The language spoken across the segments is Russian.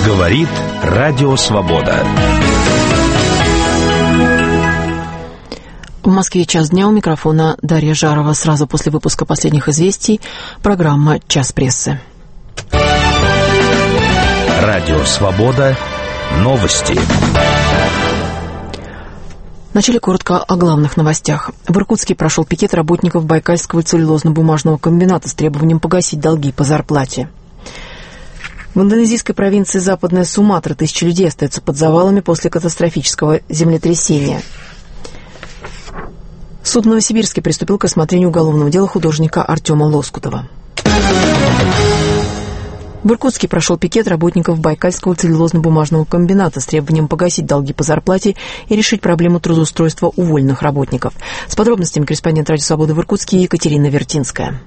Говорит Радио Свобода. В Москве час дня, у микрофона Дарья Жарова. Сразу после выпуска последних известий программа «Час прессы». Радио Свобода. Новости. Вначале коротко о главных новостях. В Иркутске прошел пикет работников Байкальского целлюлозно-бумажного комбината с требованием погасить долги по зарплате. В индонезийской провинции Западная Суматра 1000 людей остаются под завалами после катастрофического землетрясения. Суд в Новосибирске приступил к рассмотрению уголовного дела художника Артема Лоскутова. В Иркутске прошел пикет работников Байкальского целлюлозно-бумажного комбината с требованием погасить долги по зарплате и решить проблему трудоустройства уволенных работников. С подробностями корреспондент Радио Свободы в Иркутске Екатерина Вертинская.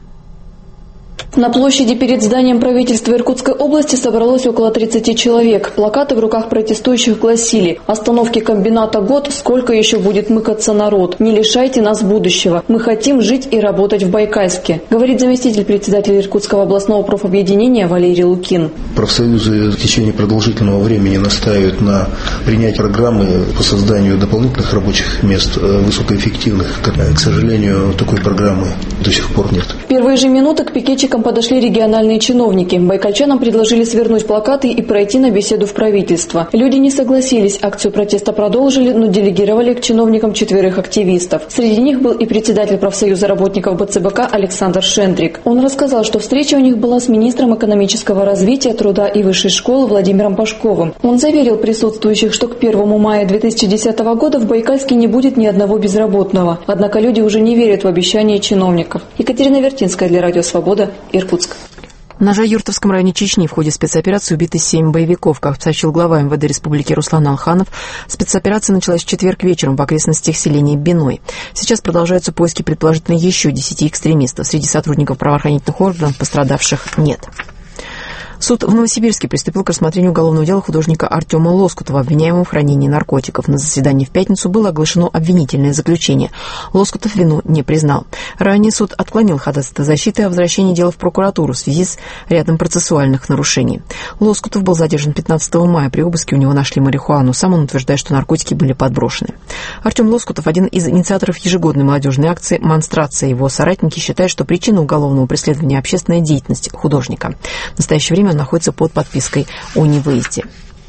На площади перед зданием правительства Иркутской области собралось около 30 человек. Плакаты в руках протестующих гласили: «Остановки комбината год, сколько еще будет мыкаться народ? Не лишайте нас будущего. Мы хотим жить и работать в Байкальске», говорит заместитель председателя Иркутского областного профобъединения Валерий Лукин. Профсоюзы в течение продолжительного времени настаивают на принятии программы по созданию дополнительных рабочих мест, высокоэффективных. К сожалению, такой программы до сих пор нет. В первые же минуты к пикетчикам подошли региональные чиновники. Байкальчанам предложили свернуть плакаты и пройти на беседу в правительство. Люди не согласились, акцию протеста продолжили, но делегировали к чиновникам 4 активистов. Среди них был и председатель профсоюза работников БЦБК Александр Шендрик. Он рассказал, что встреча у них была с министром экономического развития, труда и высшей школы Владимиром Пашковым. Он заверил присутствующих, что к 1 мая 2010 года в Байкальске не будет ни одного безработного. Однако люди уже не верят в обещания чиновников. Екатерина Вертинская для Радио Свобода, Иркутск. На Жаюртовском районе Чечни в ходе спецоперации убиты 7 боевиков. Как сообщил глава МВД Республики Руслан Алханов, спецоперация началась в четверг вечером в окрестностях селения Биной. Сейчас продолжаются поиски предположительно еще 10 экстремистов. Среди сотрудников правоохранительных органов пострадавших нет. Суд в Новосибирске приступил к рассмотрению уголовного дела художника Артема Лоскутова, обвиняемого в хранении наркотиков. На заседании в пятницу было оглашено обвинительное заключение. Лоскутов вину не признал. Ранее суд отклонил ходатайство защиты о возвращении дела в прокуратуру в связи с рядом процессуальных нарушений. Лоскутов был задержан 15 мая. При обыске у него нашли марихуану. Сам он утверждает, что наркотики были подброшены. Артем Лоскутов – один из инициаторов ежегодной молодежной акции «Монстрация». Его соратники считают, что причина уголовного преследования – общественная деятельность художника. В настоящее время он находится под подпиской о невыезде.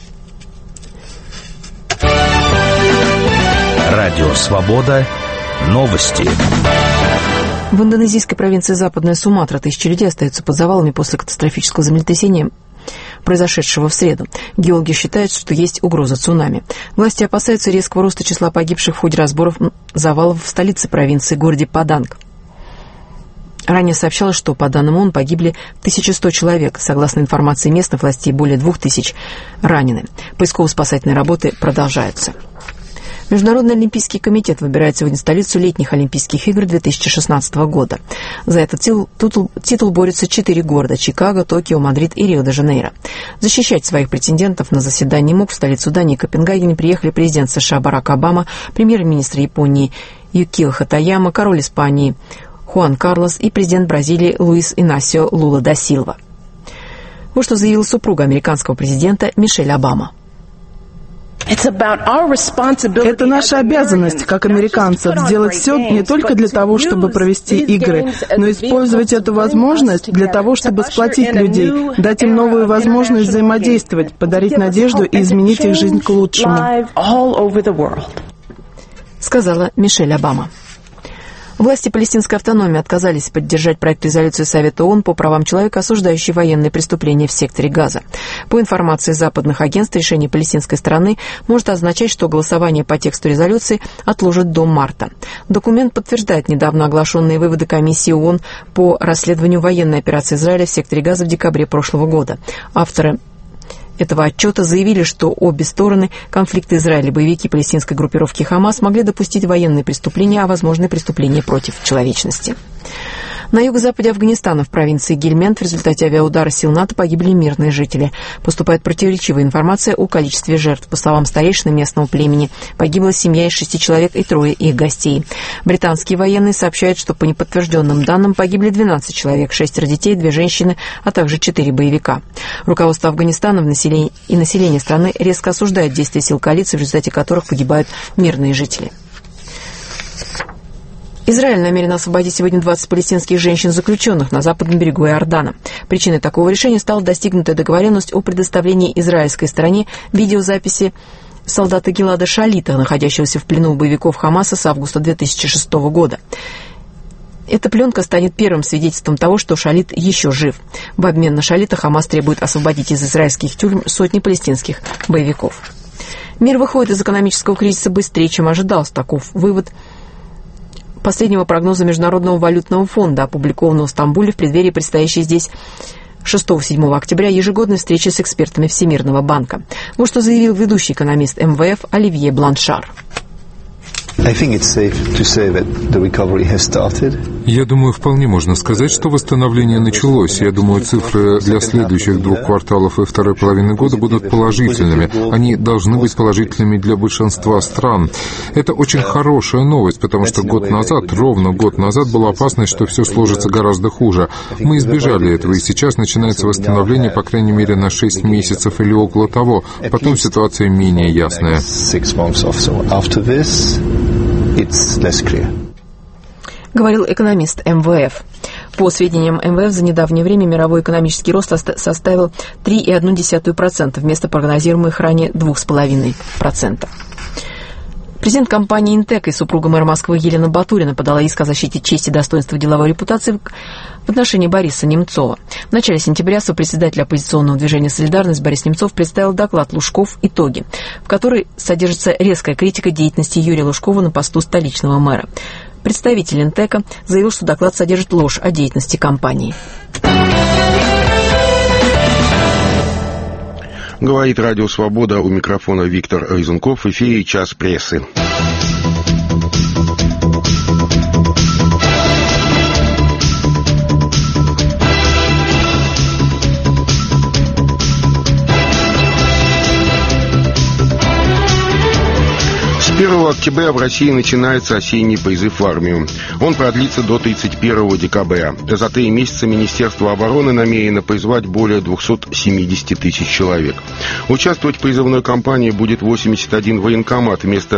Радио Свобода. Новости. В индонезийской провинции Западная Суматра 1000 людей остаются под завалами после катастрофического землетрясения, произошедшего в среду. Геологи считают, что есть угроза цунами. Власти опасаются резкого роста числа погибших в ходе разборов завалов в столице провинции, городе Паданг. Ранее сообщалось, что, по данным ООН, погибли 1100 человек. Согласно информации местных властей, более 2000 ранены. Поисково-спасательные работы продолжаются. Международный олимпийский комитет выбирает сегодня столицу летних Олимпийских игр 2016 года. За этот титул борются 4 города – Чикаго, Токио, Мадрид и Рио-де-Жанейро. Защищать своих претендентов на заседание МОК в столицу Дании Копенгагене приехали президент США Барак Обама, премьер-министр Японии Юкио Хатаяма, король Испании Хуан Карлос и президент Бразилии Луис Инасио Лула да Силва. Вот что заявила супруга американского президента Мишель Обама. Это наша обязанность, как американцев, сделать все не только для того, чтобы провести игры, но использовать эту возможность для того, чтобы сплотить людей, дать им новую возможность взаимодействовать, подарить надежду и изменить их жизнь к лучшему. Сказала Мишель Обама. Власти палестинской автономии отказались поддержать проект резолюции Совета ООН по правам человека, осуждающий военные преступления в секторе Газа. По информации западных агентств, решение палестинской стороны может означать, что голосование по тексту резолюции отложат до марта. Документ подтверждает недавно оглашенные выводы комиссии ООН по расследованию военной операции Израиля в секторе Газа в декабре прошлого года. Авторы этого отчета заявили, что обе стороны конфликта Израиля, боевики палестинской группировки Хамас, могли допустить военные преступления, а возможно преступления против человечности. На юго-западе Афганистана, в провинции Гельмент, в результате авиаудара сил НАТО погибли мирные жители. Поступает противоречивая информация о количестве жертв. По словам старейшины местного племени, погибла семья из 6 человек и 3 их гостей. Британские военные сообщают, что по неподтвержденным данным погибли 12 человек, 6 детей, 2 женщины, а также 4 боевика. Руководство Афганистана и население страны резко осуждает действия сил коалиции, в результате которых погибают мирные жители. Израиль намерен освободить сегодня 20 палестинских женщин-заключенных на западном берегу Иордана. Причиной такого решения стала достигнутая договоренность о предоставлении израильской стороне видеозаписи солдата Гилада Шалита, находящегося в плену у боевиков Хамаса с августа 2006 года. Эта пленка станет первым свидетельством того, что Шалит еще жив. В обмен на Шалита Хамас требует освободить из израильских тюрем сотни палестинских боевиков. Мир выходит из экономического кризиса быстрее, чем ожидалось. Таков вывод последнего прогноза Международного валютного фонда, опубликованного в Стамбуле в преддверии предстоящей здесь 6-7 октября ежегодной встречи с экспертами Всемирного банка. Вот что заявил ведущий экономист МВФ Оливье Бланшар. Я думаю, вполне можно сказать, что восстановление началось. Я думаю, цифры для следующих 2 кварталов и второй половины года будут положительными. Они должны быть положительными для большинства стран. Это очень хорошая новость, потому что ровно год назад была опасность, что все сложится гораздо хуже. Мы избежали этого, и сейчас начинается восстановление, по крайней мере, на 6 месяцев или около того. Потом ситуация менее ясная. Говорил экономист МВФ. По сведениям МВФ, за недавнее время мировой экономический рост составил 3,1% вместо прогнозируемых ранее 2,5%. Президент компании «Интек» и супруга мэра Москвы Елена Батурина подала иск о защите чести и достоинства деловой репутации в отношении Бориса Немцова. В начале сентября сопредседатель оппозиционного движения «Солидарность» Борис Немцов представил доклад «Лужков. Итоги», в которой содержится резкая критика деятельности Юрия Лужкова на посту столичного мэра. Представитель «Интека» заявил, что доклад содержит ложь о деятельности компании. Говорит Радио Свобода, у микрофона Виктор Резунков, в эфире «Час прессы». С 1 октября в России начинается осенний призыв в армию. Он продлится до 31 декабря. За 3 месяца Министерство обороны намерено призвать более 270 тысяч человек. Участвовать в призывной кампании будет 81 военкомат вместо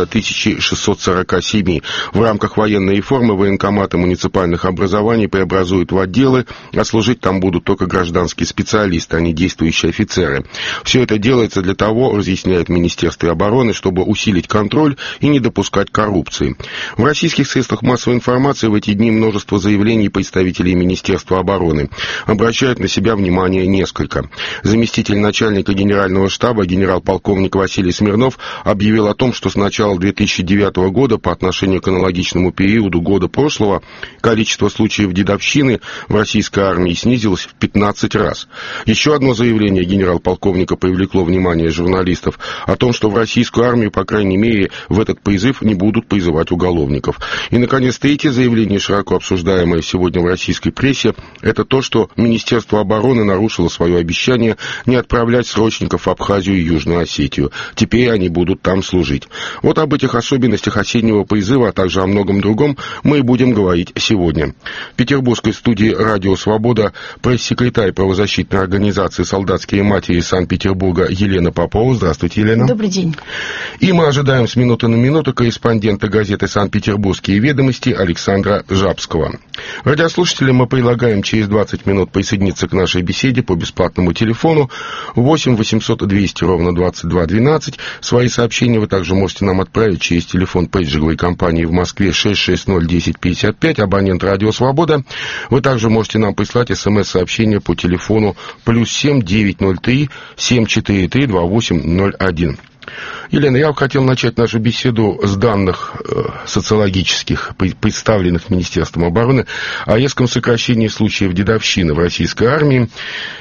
1647. В рамках военной реформы военкоматы муниципальных образований преобразуют в отделы, а служить там будут только гражданские специалисты, а не действующие офицеры. Все это делается для того, разъясняет Министерство обороны, чтобы усилить контроль и не допускать коррупции. В российских средствах массовой информации в эти дни множество заявлений представителей Министерства обороны. Обращают на себя внимание несколько. Заместитель начальника Генерального штаба генерал-полковник Василий Смирнов объявил о том, что с начала 2009 года по отношению к аналогичному периоду года прошлого количество случаев дедовщины в российской армии снизилось в 15 раз. Еще одно заявление генерал-полковника привлекло внимание журналистов о том, что в российскую армию, по крайней мере, в этот призыв не будут призывать уголовников. И, наконец, третье заявление, широко обсуждаемое сегодня в российской прессе, это то, что Министерство обороны нарушило свое обещание не отправлять срочников в Абхазию и Южную Осетию. Теперь они будут там служить. Вот об этих особенностях осеннего призыва, а также о многом другом мы и будем говорить сегодня. В петербургской студии «Радио Свобода» пресс-секретарь правозащитной организации «Солдатские матери» Санкт-Петербурга Елена Попова. Здравствуйте, Елена. Добрый день. И мы ожидаем с минуты на минуту корреспондента газеты «Санкт-Петербургские ведомости» Александра Жабского. Радиослушателям мы предлагаем через 20 минут присоединиться к нашей беседе по бесплатному телефону 8 800 200 ровно 22 12. Свои сообщения вы также можете нам отправить через телефон пейджинговой компании в Москве 660 1055, абонент «Радио Свобода». Вы также можете нам прислать смс-сообщение по телефону +7 903 743 2801. Елена, я хотел начать нашу беседу с данных социологических, представленных Министерством обороны, о резком сокращении случаев дедовщины в российской армии.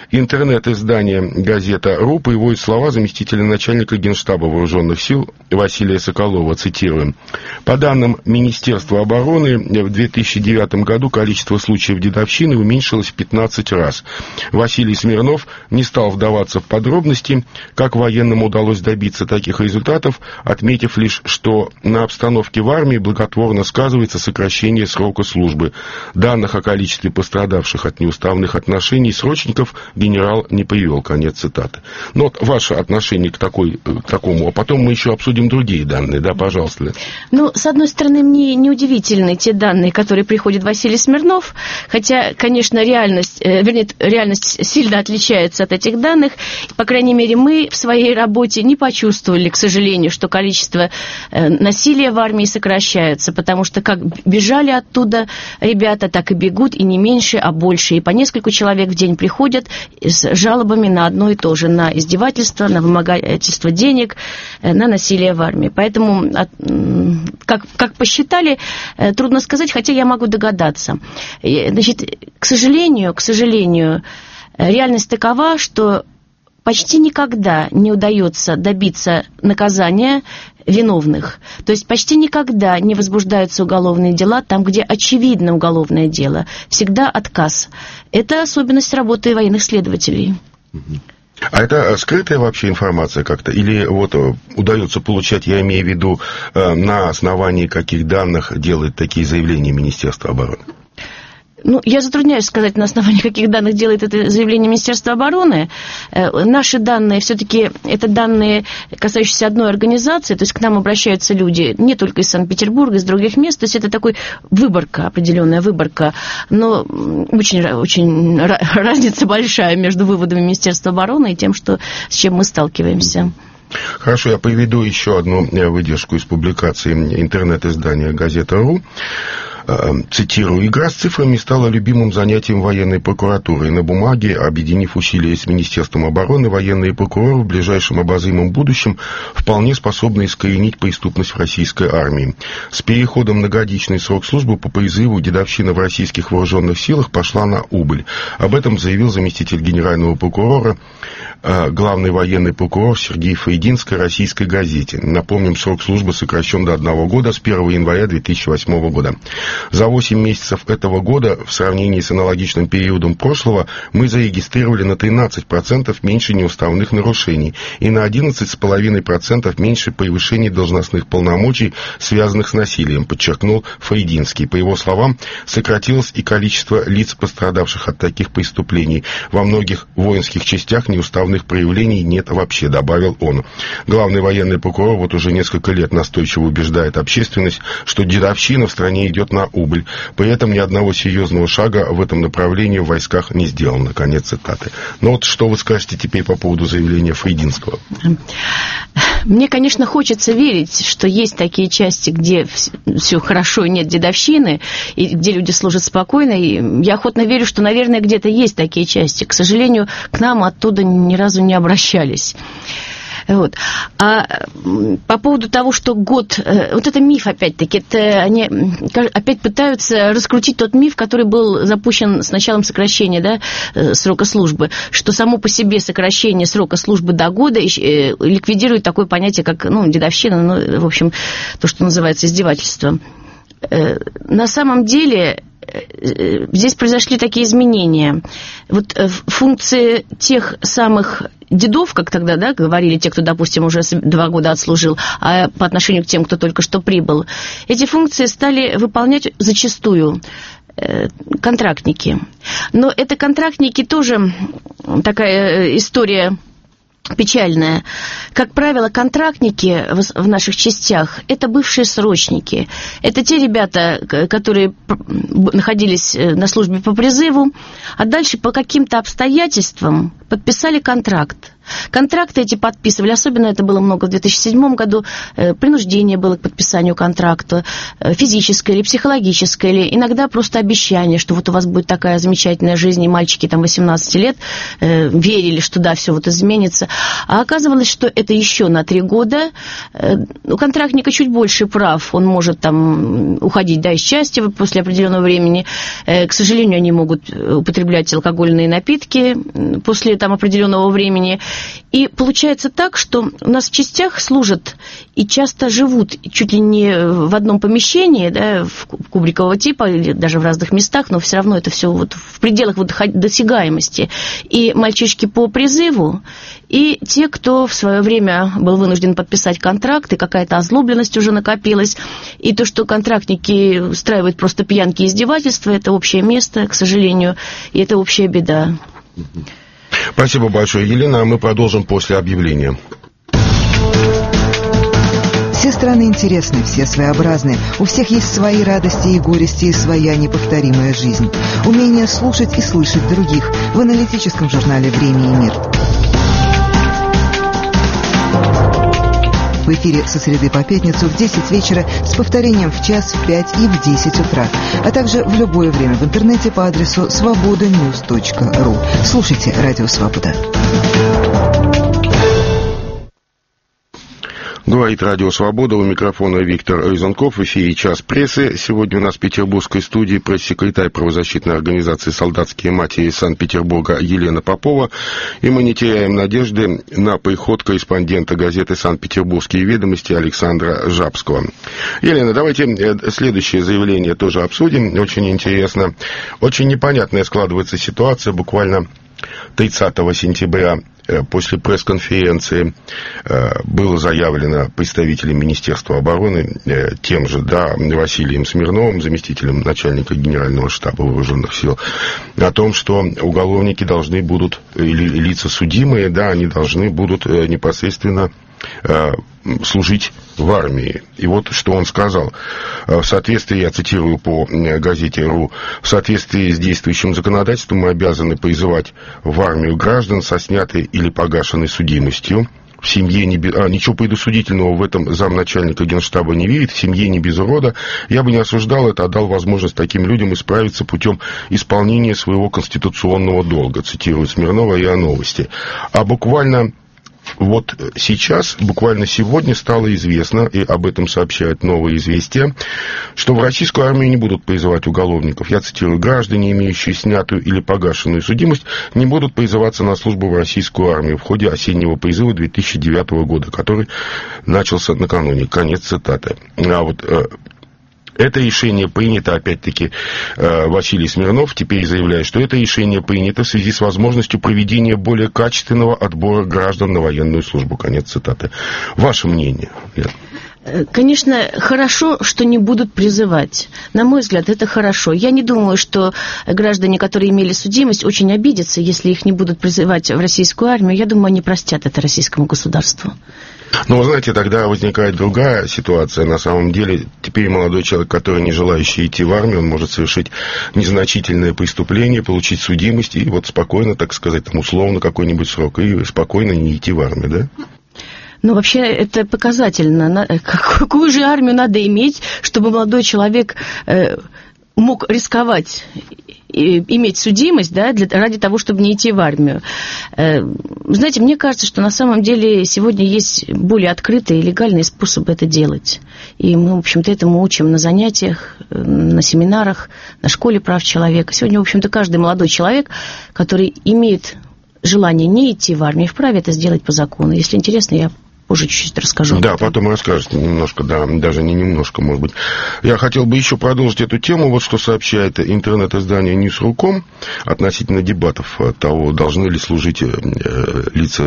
Интернет-издание «Газета.ру» приводит слова заместителя начальника Генштаба Вооруженных сил Василия Соколова, цитируем. По данным Министерства обороны, в 2009 году количество случаев дедовщины уменьшилось в 15 раз. Василий Смирнов не стал вдаваться в подробности, как военным удалось добиться таких результатов, отметив лишь, что на обстановке в армии благотворно сказывается сокращение срока службы. Данных о количестве пострадавших от неуставных отношений срочников генерал не привел. Конец цитаты. Но вот ваше отношение к такому, а потом мы еще обсудим другие данные, да, пожалуйста. Ну, с одной стороны, мне неудивительны те данные, которые приходит Василий Смирнов, хотя, конечно, реальность сильно отличается от этих данных. По крайней мере, мы в своей работе не почувствовали, к сожалению, что количество насилия в армии сокращается, потому что как бежали оттуда ребята, так и бегут, и не меньше, а больше. И по нескольку человек в день приходят с жалобами на одно и то же, на издевательство, на вымогательство денег, на насилие в армии. Поэтому, как посчитали, трудно сказать, хотя я могу догадаться. Значит, к сожалению, реальность такова, что почти никогда не удается добиться наказания виновных. То есть почти никогда не возбуждаются уголовные дела там, где очевидно уголовное дело. Всегда отказ. Это особенность работы военных следователей. А это скрытая вообще информация как-то? Или вот удается получать, я имею в виду, на основании каких данных делает такие заявления Министерства обороны? Ну, я затрудняюсь сказать, на основании каких данных делает это заявление Министерства обороны. Наши данные, все-таки, это данные, касающиеся одной организации, то есть к нам обращаются люди не только из Санкт-Петербурга, из других мест, то есть это такой выборка, определенная выборка, но очень разница большая между выводами Министерства обороны и тем, с чем мы сталкиваемся. Хорошо, я приведу еще одну выдержку из публикации интернет-издания «Газета.ру». Цитирую. «Игра с цифрами стала любимым занятием военной прокуратуры. На бумаге, объединив усилия с Министерством обороны, военные прокуроры в ближайшем обозримом будущем вполне способны искоренить преступность в российской армии. С переходом на годичный срок службы по призыву дедовщина в российских вооруженных силах пошла на убыль». Об этом заявил заместитель генерального прокурора, главный военный прокурор Сергей Фаидинский «Российской газете». Напомним, срок службы сокращен до 1 года с 1 января 2008 года. За 8 месяцев этого года, в сравнении с аналогичным периодом прошлого, мы зарегистрировали на 13% меньше неуставных нарушений и на 11,5% меньше превышений должностных полномочий, связанных с насилием, подчеркнул Фаидинский. По его словам, сократилось и количество лиц, пострадавших от таких преступлений. Во многих воинских частях неуставных проявлений нет вообще, добавил он. Главный военный прокурор вот уже несколько лет настойчиво убеждает общественность, что дедовщина в стране идет на убыль. При этом ни одного серьезного шага в этом направлении в войсках не сделано. Конец цитаты. Но вот что вы скажете теперь по поводу заявления Фаидинского? Мне, конечно, хочется верить, что есть такие части, где все хорошо и нет дедовщины, и где люди служат спокойно. И я охотно верю, что, наверное, где-то есть такие части. К сожалению, к нам оттуда ни разу не обращались. Вот. А по поводу того, что год... Вот это миф, опять-таки. Они опять пытаются раскрутить тот миф, который был запущен с началом сокращения, срока службы, что само по себе сокращение срока службы до года ликвидирует такое понятие, как дедовщина, в общем, то, что называется издевательством. На самом деле... Здесь произошли такие изменения. Вот функции тех самых дедов, как тогда говорили те, кто, допустим, уже 2 года отслужил, а по отношению к тем, кто только что прибыл, эти функции стали выполнять зачастую контрактники. Но это контрактники тоже такая история печальная. Как правило, контрактники в наших частях – это бывшие срочники. Это те ребята, которые находились на службе по призыву, а дальше по каким-то обстоятельствам подписали контракт. Контракты эти подписывали, особенно это было много в 2007 году, принуждение было к подписанию контракта, физическое или психологическое, или иногда просто обещание, что вот у вас будет такая замечательная жизнь, и мальчики там 18 лет верили, что да, все вот изменится. А оказывалось, что это еще на 3 года. У контрактника чуть больше прав, он может там уходить, да, из части после определенного времени. К сожалению, они могут употреблять алкогольные напитки после там определенного времени. И получается так, что у нас в частях служат и часто живут чуть ли не в одном помещении, да, в кубрикового типа, или даже в разных местах, но все равно это все вот в пределах вот досягаемости. И мальчишки по призыву, и те, кто в свое время был вынужден подписать контракт, и какая-то озлобленность уже накопилась, и то, что контрактники устраивают просто пьянки и издевательства, это общее место, к сожалению, и это общая беда. Спасибо большое, Елена. Мы продолжим после объявления. Все страны интересны, все своеобразны. У всех есть свои радости и горести, и своя неповторимая жизнь. Умение слушать и слышать других в аналитическом журнале «Время и мир». В эфире со среды по пятницу в 10 вечера с повторением в час, в 5 и в 10 утра, а также в любое время в интернете по адресу svobodanews.ru. Слушайте «Радио Свобода». Говорит Радио Свобода, у микрофона Виктор Резунков, в эфире «Час прессы». Сегодня у нас в петербургской студии пресс-секретарь правозащитной организации «Солдатские матери» Санкт-Петербурга Елена Попова. И мы не теряем надежды на приход корреспондента газеты «Санкт-Петербургские ведомости» Александра Жабского. Елена, давайте следующее заявление тоже обсудим. Очень интересно. Очень непонятная складывается ситуация. Буквально 30 сентября после пресс-конференции было заявлено представителем Министерства обороны, тем же, да, Василием Смирновым, заместителем начальника Генерального штаба Вооруженных сил, о том, что уголовники должны будут, или лица судимые, да, они должны будут непосредственно служить в армии. И вот что он сказал. В соответствии, я цитирую по газете «РУ», в соответствии с действующим законодательством мы обязаны призывать в армию граждан со снятой или погашенной судимостью. В семье ничего предосудительного в этом замначальника Генштаба не видит, в семье не без урода. Я бы не осуждал это, а дал возможность таким людям исправиться путем исполнения своего конституционного долга. Цитирую Смирнова и о новости. А буквально вот сейчас, буквально сегодня стало известно, и об этом сообщают новые известия, что в российскую армию не будут призывать уголовников. Я цитирую: граждане, имеющие снятую или погашенную судимость, не будут призываться на службу в российскую армию в ходе осеннего призыва 2009 года, который начался накануне. Конец цитаты. А вот это решение принято, опять-таки, Василий Смирнов теперь заявляет, что это решение принято в связи с возможностью проведения более качественного отбора граждан на военную службу. Конец цитаты. Ваше мнение, Лена? Конечно, хорошо, что не будут призывать. На мой взгляд, это хорошо. Я не думаю, что граждане, которые имели судимость, очень обидятся, если их не будут призывать в российскую армию. Я думаю, они простят это российскому государству. Но, вы знаете, тогда возникает другая ситуация. На самом деле, теперь молодой человек, который не желающий идти в армию, он может совершить незначительное преступление, получить судимость и вот спокойно, так сказать, там, условно какой-нибудь срок, и спокойно не идти в армию, да? Ну, вообще, это показательно. Какую же армию надо иметь, чтобы молодой человек мог рисковать, иметь судимость, да, ради того, чтобы не идти в армию. Знаете, мне кажется, что на самом деле сегодня есть более открытые и легальные способы это делать. И мы, в общем-то, этому учим на занятиях, на семинарах, на школе прав человека. Сегодня, в общем-то, каждый молодой человек, который имеет желание не идти в армию, вправе это сделать по закону. Если интересно, я позже чуть-чуть расскажу. Да, потом расскажете немножко, да, даже не немножко, может быть. Я хотел бы еще продолжить эту тему. Вот что сообщает интернет-издание News.ru.com относительно дебатов того, должны ли служить лица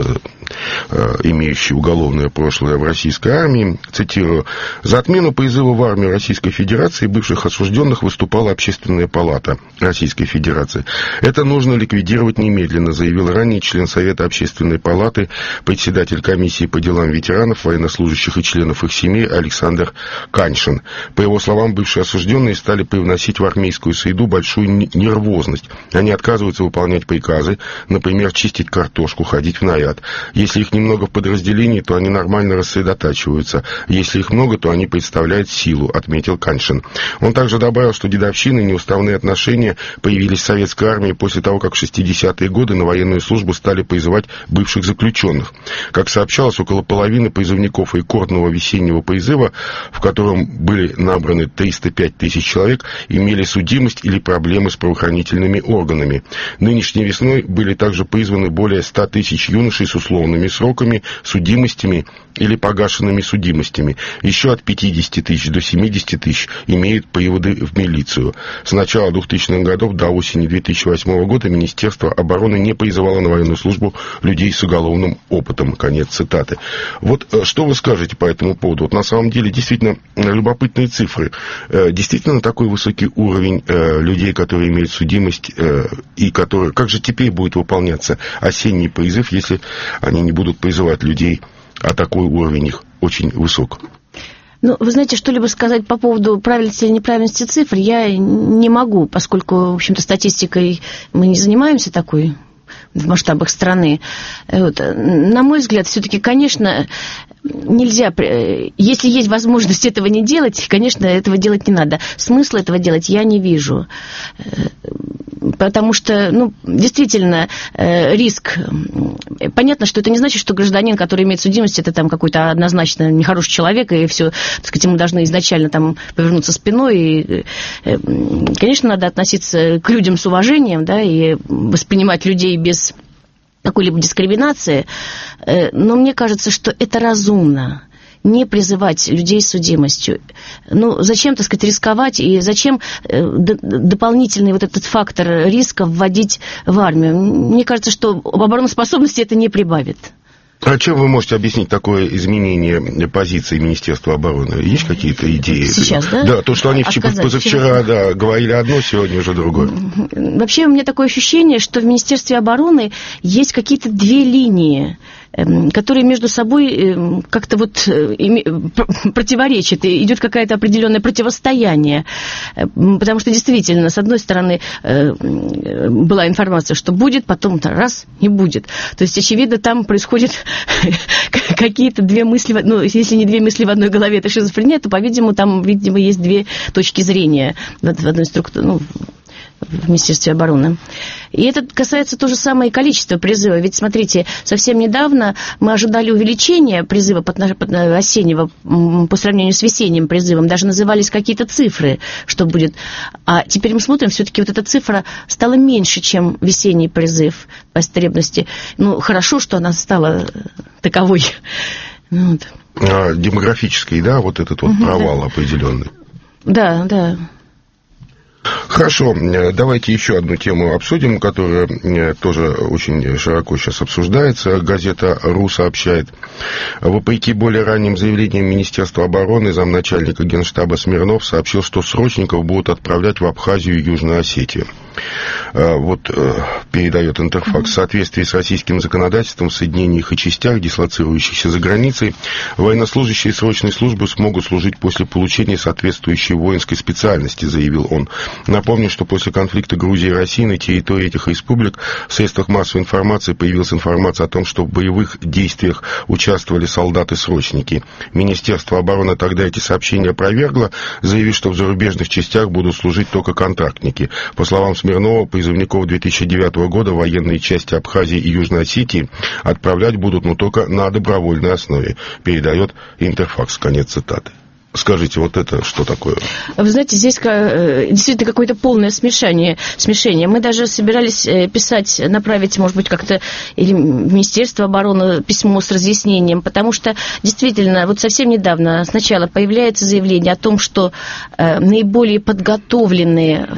имеющий уголовное прошлое в российской армии, цитирую: «За отмену призыва в армию Российской Федерации бывших осужденных выступала Общественная палата Российской Федерации. Это нужно ликвидировать немедленно», заявил ранее член Совета Общественной палаты, председатель комиссии по делам ветеранов, военнослужащих и членов их семей Александр Каньшин. По его словам, бывшие осужденные стали привносить в армейскую среду большую нервозность. Они отказываются выполнять приказы, например, чистить картошку, ходить в наряд. Если их немного в подразделении, то они нормально рассредотачиваются. Если их много, то они представляют силу, отметил Каньшин. Он также добавил, что дедовщина и неуставные отношения появились в советской армии после того, как в 60-е годы на военную службу стали призывать бывших заключенных. Как сообщалось, около половины призывников рекордного весеннего призыва, в котором были набраны 305 тысяч человек, имели судимость или проблемы с правоохранительными органами. Нынешней весной были также призваны более 100 тысяч юношей с условными сроками, судимостями или погашенными судимостями. Еще от 50 тысяч до 70 тысяч имеют приводы в милицию. С начала 2000-х годов до осени 2008 года Министерство обороны не призывало на военную службу людей с уголовным опытом. Конец цитаты. Вот что вы скажете по этому поводу? Вот на самом деле действительно любопытные цифры. Действительно такой высокий уровень людей, которые имеют судимость и которые... Как же теперь будет выполняться осенний призыв, если они не будут призывать людей, а такой уровень их очень высок? Ну, вы знаете, что-либо сказать по поводу правильности или неправильности цифр я не могу, поскольку, в общем-то, статистикой мы не занимаемся такой в масштабах страны. Вот. На мой взгляд, все-таки, конечно, нельзя, если есть возможность этого не делать, конечно, этого делать не надо. Смысла этого делать я не вижу. Потому что, ну, действительно, риск... Понятно, что это не значит, что гражданин, который имеет судимость, это там какой-то однозначно нехороший человек, и все, так сказать, ему должны изначально там повернуться спиной. И, конечно, надо относиться к людям с уважением, да, и воспринимать людей без какой-либо дискриминации. Но мне кажется, что это разумно. Не призывать людей с судимостью. Ну, зачем, так сказать, рисковать, и зачем дополнительный вот этот фактор риска вводить в армию? Мне кажется, что обороноспособности это не прибавит. А чем вы можете объяснить такое изменение позиции Министерства обороны? Есть какие-то идеи? Сейчас, да? Да, то, что они позавчера говорили одно, сегодня уже другое. Вообще у меня такое ощущение, что в Министерстве обороны есть какие-то две линии, которые между собой как-то вот противоречат, и идет какое-то определенное противостояние. Потому что действительно, с одной стороны, была информация, что будет, потом раз, не будет. То есть, очевидно, там происходят какие-то две мысли, ну, если не две мысли в одной голове, это шизофрения, то, по-видимому, там, видимо, есть две точки зрения в одной структуре, ну, в Министерстве обороны. И это касается то же самое и количества призыва. Ведь, смотрите, совсем недавно мы ожидали увеличения призыва осеннего по сравнению с весенним призывом. Даже назывались какие-то цифры, что будет. А теперь мы смотрим, все-таки вот эта цифра стала меньше, чем весенний призыв по потребности. Ну, хорошо, что она стала таковой. Вот. Демографический, да, вот этот вот провал определенный. Да, да. Хорошо, давайте еще одну тему обсудим, которая тоже очень широко сейчас обсуждается. Газета «РУ» сообщает: вопреки более ранним заявлениям Министерства обороны, замначальника Генштаба Смирнов сообщил, что срочников будут отправлять в Абхазию и Южную Осетию. Вот передает Интерфакс: в соответствии с российским законодательством в соединениях и частях, дислоцирующихся за границей, военнослужащие срочной службы смогут служить после получения соответствующей воинской специальности, заявил он. Напомню, что после конфликта Грузии и России на территории этих республик в средствах массовой информации появилась информация о том, что в боевых действиях участвовали солдаты-срочники. Министерство обороны тогда эти сообщения опровергло, заявив, что в зарубежных частях будут служить только контрактники. По словам Смирнова, призывников 2009 года военные части Абхазии и Южной Осетии отправлять будут, но только на добровольной основе, передает Интерфакс. Конец цитаты. Скажите, вот это что такое? Вы знаете, здесь действительно какое-то полное смешение. Мы даже собирались писать, направить, может быть, как-то или в Министерство обороны письмо с разъяснением, потому что действительно, вот совсем недавно сначала появляется заявление о том, что наиболее подготовленные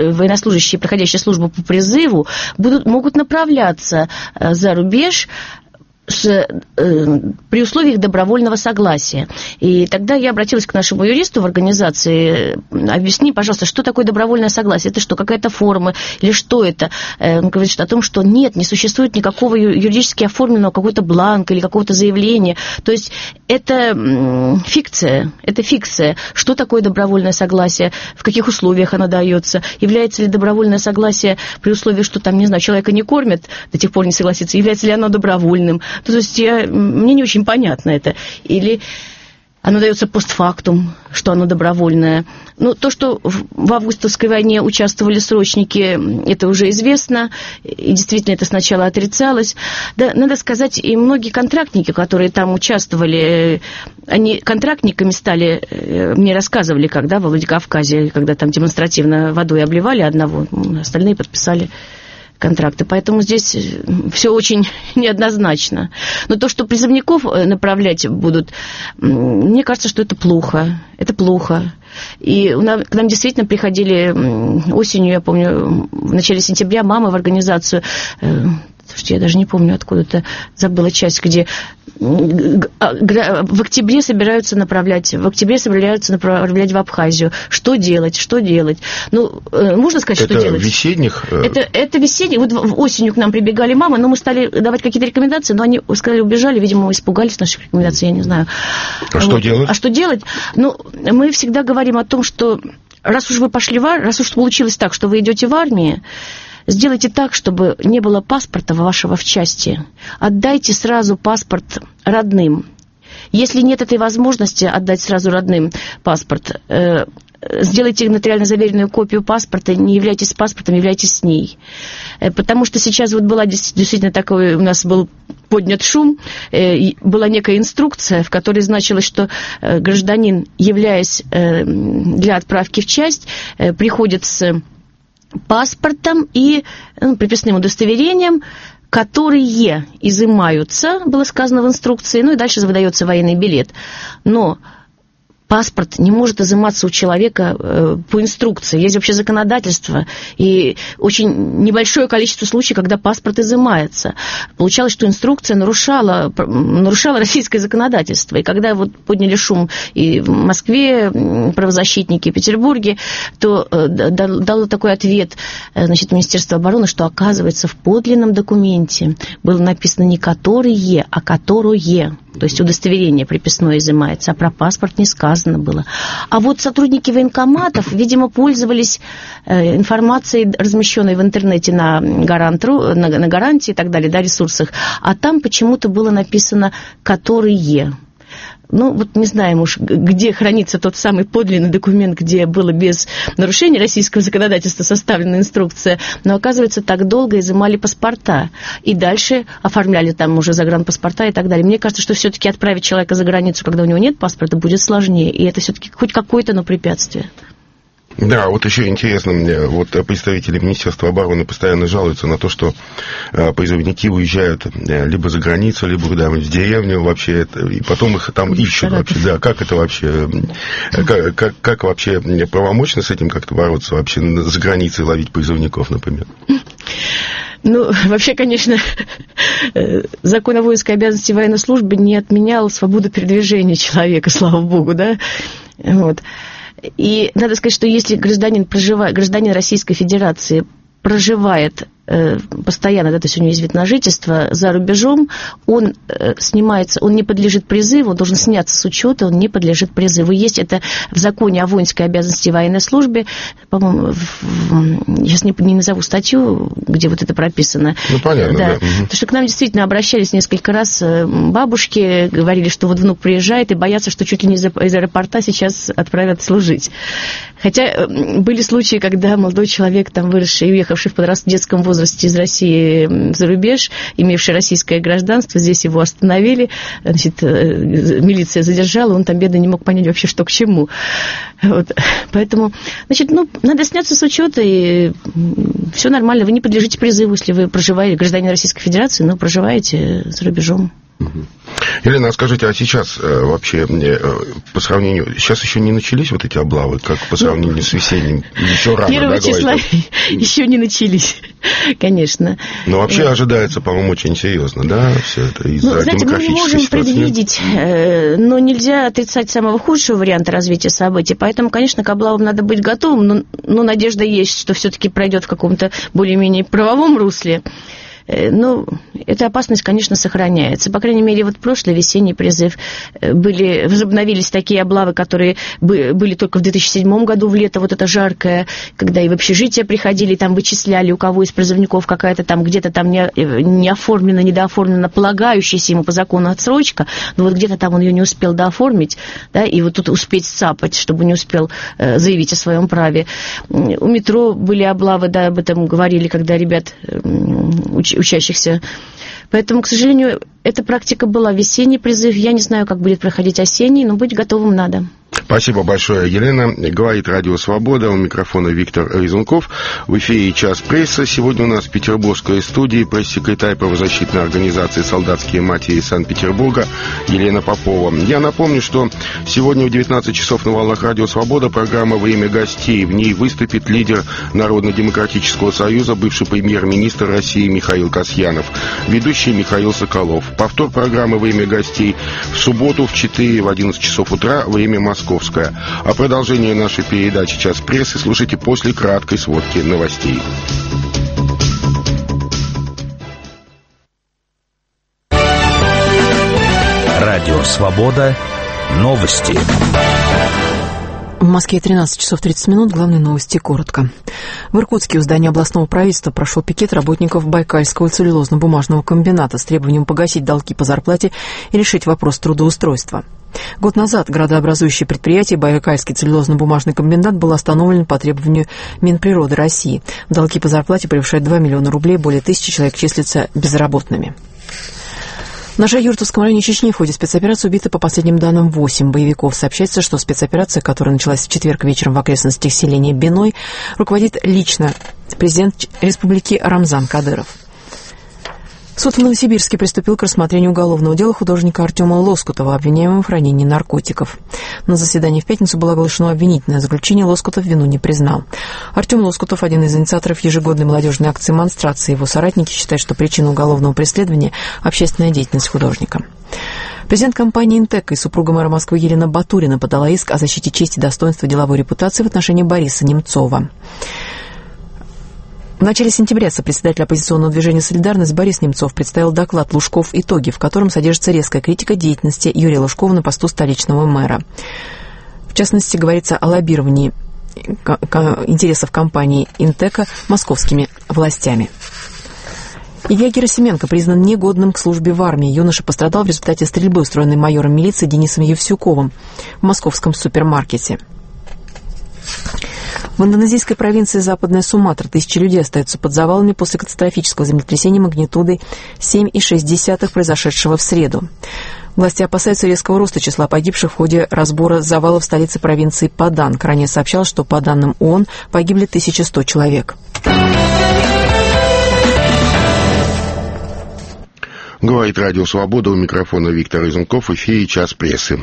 военнослужащие, проходящие службу по призыву, могут направляться за рубеж при условиях добровольного согласия. И тогда я обратилась к нашему юристу в организации: объясни, пожалуйста, что такое добровольное согласие? Это что, какая-то форма или что это? Он говорит о том, что нет, не существует никакого юридически оформленного какого-то бланка или какого-то заявления. То есть это фикция. Что такое добровольное согласие? В каких условиях оно дается? Является ли добровольное согласие при условии, что там, не знаю, человека не кормят, до тех пор не согласится? Является ли оно добровольным? То есть мне не очень понятно это. Или оно дается постфактум, что оно добровольное. Ну, то, что в августовской войне участвовали срочники, это уже известно, и действительно это сначала отрицалось. Да, надо сказать, и многие контрактники, которые там участвовали, они контрактниками стали, мне рассказывали, когда во Владикавказе, когда там демонстративно водой обливали одного, остальные подписали контракты. Поэтому здесь все очень неоднозначно. Но то, что призывников направлять будут, мне кажется, что это плохо. Это плохо. И к нам действительно приходили осенью, я помню, в начале сентября мамы в организацию. Слушайте, я даже не помню, откуда-то забыла часть, где в октябре собираются направлять в Абхазию. Что делать? Ну, можно сказать, что делать? Весенних? Это весенних. Вот осенью к нам прибегали мамы, но мы стали давать какие-то рекомендации, но они сказали, убежали, видимо, испугались наших рекомендаций, я не знаю. Что делать? А что делать? Ну, мы всегда говорим о том, что раз уж получилось так, что вы идете в армию, сделайте так, чтобы не было паспорта вашего в части. Отдайте сразу паспорт родным. Если нет этой возможности отдать сразу родным паспорт, сделайте нотариально заверенную копию паспорта, не являйтесь с паспортом, являйтесь с ней. Потому что сейчас вот была действительно такой, у нас был поднят шум, была некая инструкция, в которой значилось, что гражданин, являясь для отправки в часть, приходит с паспортом и приписным удостоверением, которые изымаются, было сказано в инструкции, ну и дальше выдается военный билет. Но паспорт не может изыматься у человека по инструкции. Есть вообще законодательство, и очень небольшое количество случаев, когда паспорт изымается. Получалось, что инструкция нарушала российское законодательство. И когда вот подняли шум и в Москве, правозащитники, в Петербурге, то дало такой ответ, значит, Министерство обороны, что, оказывается, в подлинном документе было написано не «которые», а «которое». То есть удостоверение приписное изымается, а про паспорт не сказано было. А вот сотрудники военкоматов, видимо, пользовались информацией, размещенной в интернете на гарантии и так далее, да, ресурсах, а там почему-то было написано «которые». Ну, вот не знаем уж, где хранится тот самый подлинный документ, где было без нарушения российского законодательства составлена инструкция, но, оказывается, так долго изымали паспорта. И дальше оформляли там уже загранпаспорта и так далее. Мне кажется, что все-таки отправить человека за границу, когда у него нет паспорта, будет сложнее. И это все-таки хоть какое-то, но препятствие. Да, вот еще интересно мне, вот представители Министерства обороны постоянно жалуются на то, что призывники уезжают либо за границу, либо куда-нибудь в деревню вообще, и потом их там ищут вообще. Да, как это вообще, как вообще правомочно с этим как-то бороться вообще, за границей ловить призывников, например? Ну, вообще, конечно, закон о воинской обязанности военной службы не отменял свободу передвижения человека, слава богу, да, вот. И надо сказать, что если гражданин Российской Федерации проживает постоянно, да, то есть у него есть вид на жительство за рубежом, он снимается, он не подлежит призыву, он должен сняться с учета, он не подлежит призыву. Есть это в законе о воинской обязанности и военной службе, по-моему, сейчас не назову статью, где вот это прописано. Ну, понятно, да. Потому что к нам действительно обращались несколько раз бабушки, говорили, что вот внук приезжает и боятся, что чуть ли не из аэропорта сейчас отправят служить. Хотя были случаи, когда молодой человек, там, выросший и уехавший в детском возрасте из России за рубеж, имевший российское гражданство, здесь его остановили, значит, милиция задержала, он там, бедный, не мог понять вообще, что к чему. Вот. Поэтому, значит, надо сняться с учета, и все нормально, вы не подлежите призыву, если вы проживаете, гражданин Российской Федерации, но проживаете за рубежом. Елена, скажите, а сейчас вообще по сравнению... Сейчас еще не начались вот эти облавы, как по сравнению с весенним? Еще рано, 1 числа еще не начались, конечно. Но вообще ожидается, по-моему, очень серьезно, да, все это из-за демографической ситуации? Мы не можем предвидеть, но нельзя отрицать самого худшего варианта развития событий, поэтому, конечно, к облавам надо быть готовым, но надежда есть, что все-таки пройдет в каком-то более-менее правовом русле. Но эта опасность, конечно, сохраняется. По крайней мере, вот прошлый весенний призыв возобновились такие облавы, которые были только в 2007 году в лето, вот это жаркое, когда и в общежитие приходили, там вычисляли, у кого из призывников какая-то там где-то там не оформлена, недооформлена, полагающаяся ему по закону отсрочка, но вот где-то там он ее не успел дооформить, да, и вот тут успеть сцапать, чтобы не успел заявить о своем праве. У метро были облавы, да, об этом говорили, когда ребят учащихся. Поэтому, к сожалению, эта практика была. Весенний призыв. Я не знаю, как будет проходить осенний, но быть готовым надо. Спасибо большое, Елена. Говорит Радио Свобода. У микрофона Виктор Резунков. В эфире «Час пресса». Сегодня у нас в петербургской студии пресс-секретарь правозащитной организации «Солдатские матери» Санкт-Петербурга Елена Попова. Я напомню, что сегодня в 19 часов на волнах Радио Свобода программа «Время гостей». В ней выступит лидер Народно-демократического союза, бывший премьер-министр России Михаил Касьянов, ведущий Михаил Соколов. Повтор программы «Время гостей» в субботу в 11 часов утра, время московское. А продолжение нашей передачи «Час прессы» слушайте после краткой сводки новостей. Радио «Свобода». Новости. В Москве 13 часов 30 минут. Главные новости коротко. В Иркутске у здания областного правительства прошел пикет работников Байкальского целлюлозно-бумажного комбината с требованием погасить долги по зарплате и решить вопрос трудоустройства. Год назад градообразующее предприятие Байкальский целлюлозно-бумажный комбинат был остановлен по требованию Минприроды России. Долги по зарплате превышают 2 миллиона рублей, более 1000 человек числятся безработными. На Жаюртовском районе Чечни в ходе спецоперации убиты, по последним данным, 8 боевиков. Сообщается, что спецоперация, которая началась в четверг вечером в окрестностях селения Биной, руководит лично президент республики Рамзан Кадыров. Суд в Новосибирске приступил к рассмотрению уголовного дела художника Артема Лоскутова, обвиняемого в хранении наркотиков. На заседании в пятницу было оглашено обвинительное заключение, Лоскутов вину не признал. Артем Лоскутов, один из инициаторов ежегодной молодежной акции «Монстрация». Его соратники считают, что причина уголовного преследования – общественная деятельность художника. Президент компании «Интека» и супруга мэра Москвы Елена Батурина подала иск о защите чести и достоинства деловой репутации в отношении Бориса Немцова. В начале сентября сопредседатель оппозиционного движения «Солидарность» Борис Немцов представил доклад «Лужков. Итоги», в котором содержится резкая критика деятельности Юрия Лужкова на посту столичного мэра. В частности, говорится о лоббировании интересов компании «Интека» московскими властями. Илья Герасименко признан негодным к службе в армии. Юноша пострадал в результате стрельбы, устроенной майором милиции Денисом Евсюковым в московском супермаркете. В индонезийской провинции Западная Суматра тысячи людей остаются под завалами после катастрофического землетрясения магнитудой 7,6, произошедшего в среду. Власти опасаются резкого роста числа погибших в ходе разбора завалов в столице провинции Паданг. Ранее сообщалось, что по данным ООН погибли 1100 человек. Говорит Радио Свобода, у микрофона Виктор Резунков, в эфире «Час прессы».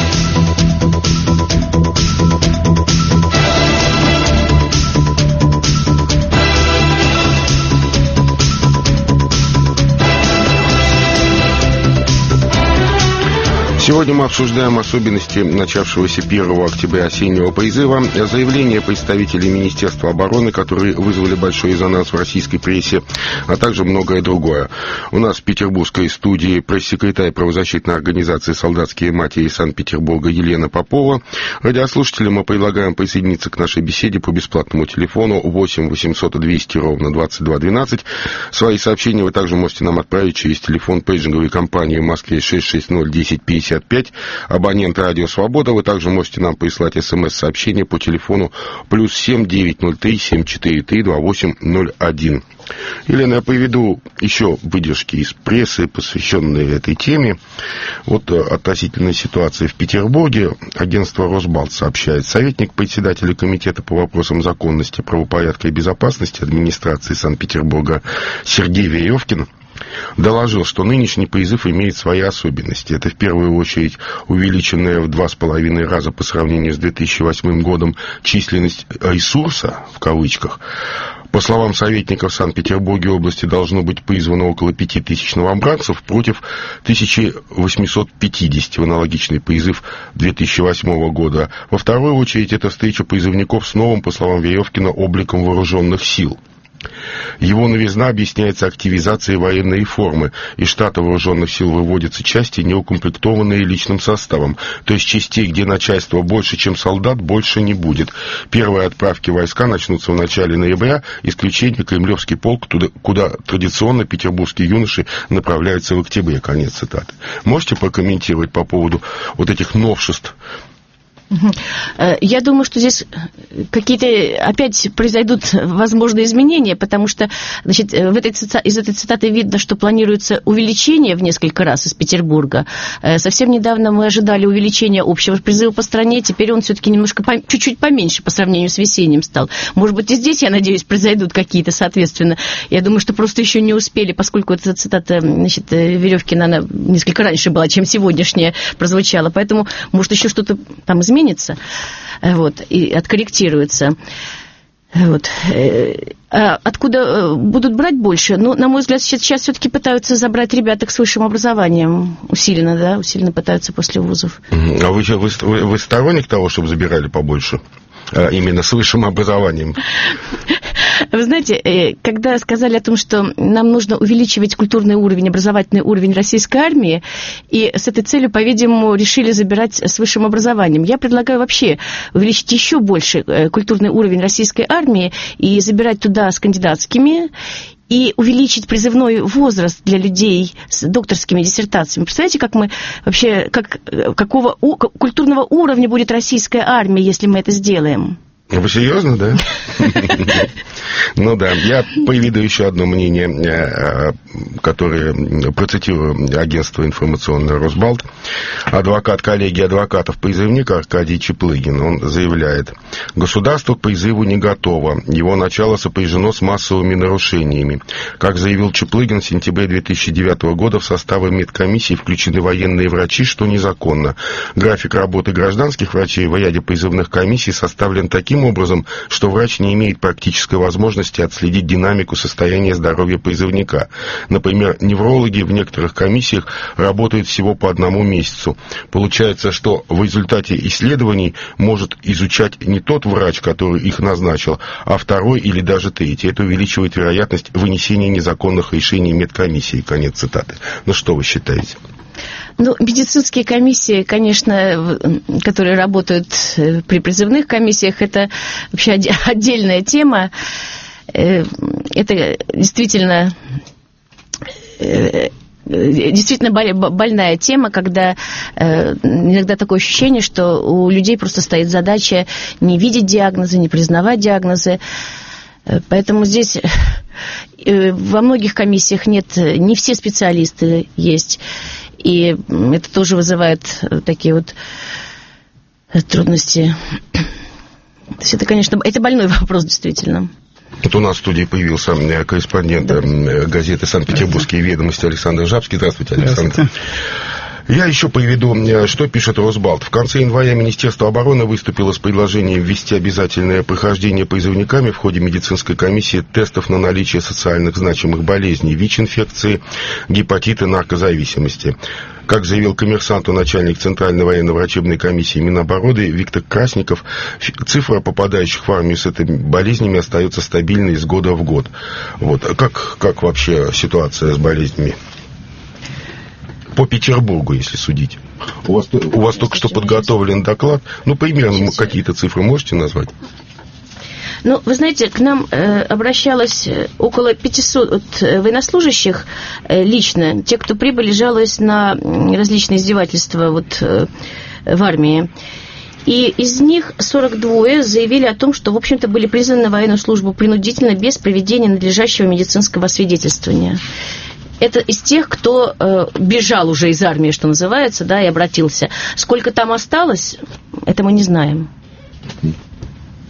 Сегодня мы обсуждаем особенности начавшегося 1 октября осеннего призыва, заявления представителей Министерства обороны, которые вызвали большой резонанс в российской прессе, а также многое другое. У нас в петербургской студии пресс-секретарь правозащитной организации «Солдатские матери» Санкт-Петербурга Елена Попова. Радиослушателям мы предлагаем присоединиться к нашей беседе по бесплатному телефону 8 800 200 ровно 2212. Свои сообщения вы также можете нам отправить через телефон пейджинговой компании в Москве 660-10-50. Абонент Радио Свобода. Вы также можете нам прислать СМС-сообщение по телефону +7 903 743 2801. Елена, я приведу еще выдержки из прессы, посвященные этой теме. Вот относительно ситуации в Петербурге. Агентство «Росбалт» сообщает. Советник председателя Комитета по вопросам законности, правопорядка и безопасности администрации Санкт-Петербурга Сергей Веревкин доложил, что нынешний призыв имеет свои особенности. Это в первую очередь увеличенная в 2,5 раза по сравнению с 2008 годом численность ресурса, в кавычках. По словам советников, в Санкт-Петербурге области должно быть призвано около 5000 новобранцев против 1850 в аналогичный призыв 2008 года. Во вторую очередь, это встреча призывников с новым, по словам Веревкина, обликом вооруженных сил. Его новизна объясняется активизацией военной реформы. Из штата вооруженных сил выводятся части, неукомплектованные личным составом. То есть частей, где начальство больше, чем солдат, больше не будет. Первые отправки войска начнутся в начале ноября. Исключение Кремлевский полк, куда традиционно петербургские юноши направляются в октябре. Конец цитаты. Можете прокомментировать по поводу вот этих новшеств? Я думаю, что здесь какие-то опять произойдут возможные изменения, потому что, значит, из этой цитаты видно, что планируется увеличение в несколько раз из Петербурга. Совсем недавно мы ожидали увеличения общего призыва по стране, теперь он все-таки немножко чуть-чуть поменьше по сравнению с весенним стал. Может быть, и здесь, я надеюсь, произойдут какие-то, соответственно. Я думаю, что просто еще не успели, поскольку эта цитата, значит, Веревкина, она несколько раньше была, чем сегодняшняя прозвучала, поэтому, может, еще что-то там изменится. Вот, и откорректируется. Вот. А откуда будут брать больше? Ну, на мой взгляд, сейчас все-таки пытаются забрать ребяток с высшим образованием. Усиленно пытаются после вузов. А вы сторонник того, чтобы забирали побольше? Именно с высшим образованием? Вы знаете, когда сказали о том, что нам нужно увеличивать культурный уровень, образовательный уровень российской армии, и с этой целью, по-видимому, решили забирать с высшим образованием, я предлагаю вообще увеличить еще больше культурный уровень российской армии и забирать туда с кандидатскими, и увеличить призывной возраст для людей с докторскими диссертациями. Представляете, как мы вообще, какого культурного уровня будет российская армия, если мы это сделаем? Вы серьезно, да? Ну да, я приведу еще одно мнение, которое процитирую агентство информационное «Росбалт». Адвокат коллегии адвокатов-призывник Аркадий Чаплыгин, он заявляет: государство к призыву не готово, его начало сопряжено с массовыми нарушениями. Как заявил Чаплыгин, в сентябре 2009 года в составы медкомиссии включены военные врачи, что незаконно. График работы гражданских врачей в ряде призывных комиссий составлен таким образом, что врач не имеет практической возможности отследить динамику состояния здоровья призывника. Например, неврологи в некоторых комиссиях работают всего по 1 месяцу. Получается, что в результате исследований может изучать не тот врач, который их назначил, а 2-й или даже 3-й. Это увеличивает вероятность вынесения незаконных решений медкомиссии. Конец цитаты. Ну что вы считаете? Ну, медицинские комиссии, конечно, которые работают при призывных комиссиях, это вообще отдельная тема. Это действительно больная тема, когда иногда такое ощущение, что у людей просто стоит задача не видеть диагнозы, не признавать диагнозы. Поэтому здесь во многих комиссиях не все специалисты есть. И это тоже вызывает такие вот трудности. То есть это, конечно, это больной вопрос, действительно. Вот у нас в студии появился корреспондент газеты «Санкт-Петербургские ведомости» Александр Жабский. Здравствуйте, Александр. Здравствуйте. Я еще приведу, что пишет Росбалт. В конце января Министерство обороны выступило с предложением ввести обязательное прохождение призывниками в ходе медицинской комиссии тестов на наличие социальных значимых болезней, ВИЧ-инфекции, гепатита, наркозависимости. Как заявил «Коммерсанту» начальник Центральной военно-врачебной комиссии Минобороны Виктор Красников, цифра попадающих в армию с этими болезнями остается стабильной из года в год. Вот. Как вообще ситуация с болезнями? По Петербургу, если судить. У вас только что подготовлен доклад. Ну, примерно какие-то цифры можете назвать? Ну, вы знаете, к нам обращалось около 500 военнослужащих лично. Те, кто прибыли, жалуясь на различные издевательства в армии. И из них 42 заявили о том, что, в общем-то, были призваны на военную службу принудительно без проведения надлежащего медицинского освидетельствования. Это из тех, кто бежал уже из армии, что называется, да, и обратился. Сколько там осталось, это мы не знаем.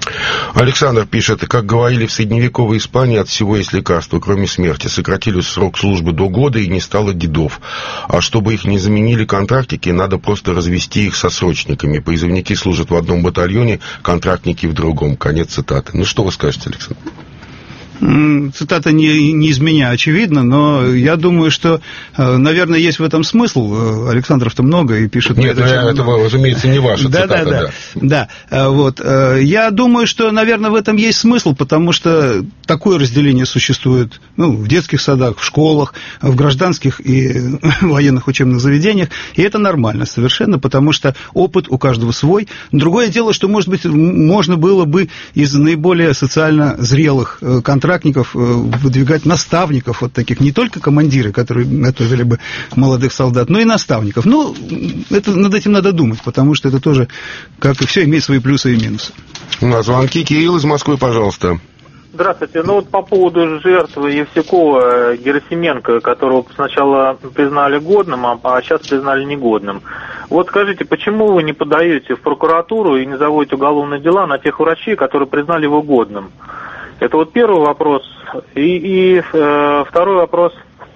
Александр пишет, как говорили в средневековой Испании, от всего есть лекарство, кроме смерти. Сократили срок службы до года, и не стало дедов. А чтобы их не заменили контрактники, надо просто развести их со срочниками. Призывники служат в одном батальоне, контрактники в другом. Конец цитаты. Ну, что вы скажете, Александр? Цитата не из меня, очевидно, но я думаю, что, наверное, есть в этом смысл. Александров-то много и пишет... Нет, это, разумеется, не ваша цитата. Да. Вот. Я думаю, что, наверное, в этом есть смысл, потому что такое разделение существует в детских садах, в школах, в гражданских и военных учебных заведениях, и это нормально совершенно, потому что опыт у каждого свой. Другое дело, что, может быть, можно было бы из наиболее социально зрелых контрактников выдвигать наставников, вот таких, не только командиры, которые готовили бы молодых солдат, но и наставников. Ну, над этим надо думать, потому что это тоже, как и все, имеет свои плюсы и минусы. У нас звонки. Кирилл из Москвы, пожалуйста. Здравствуйте. Ну вот по поводу жертвы Евсюкова Герасименко, которого сначала признали годным, а сейчас признали негодным. Вот скажите, почему вы не подаете в прокуратуру и не заводите уголовные дела на тех врачей, которые признали его годным? Это вот первый вопрос. И второй вопрос.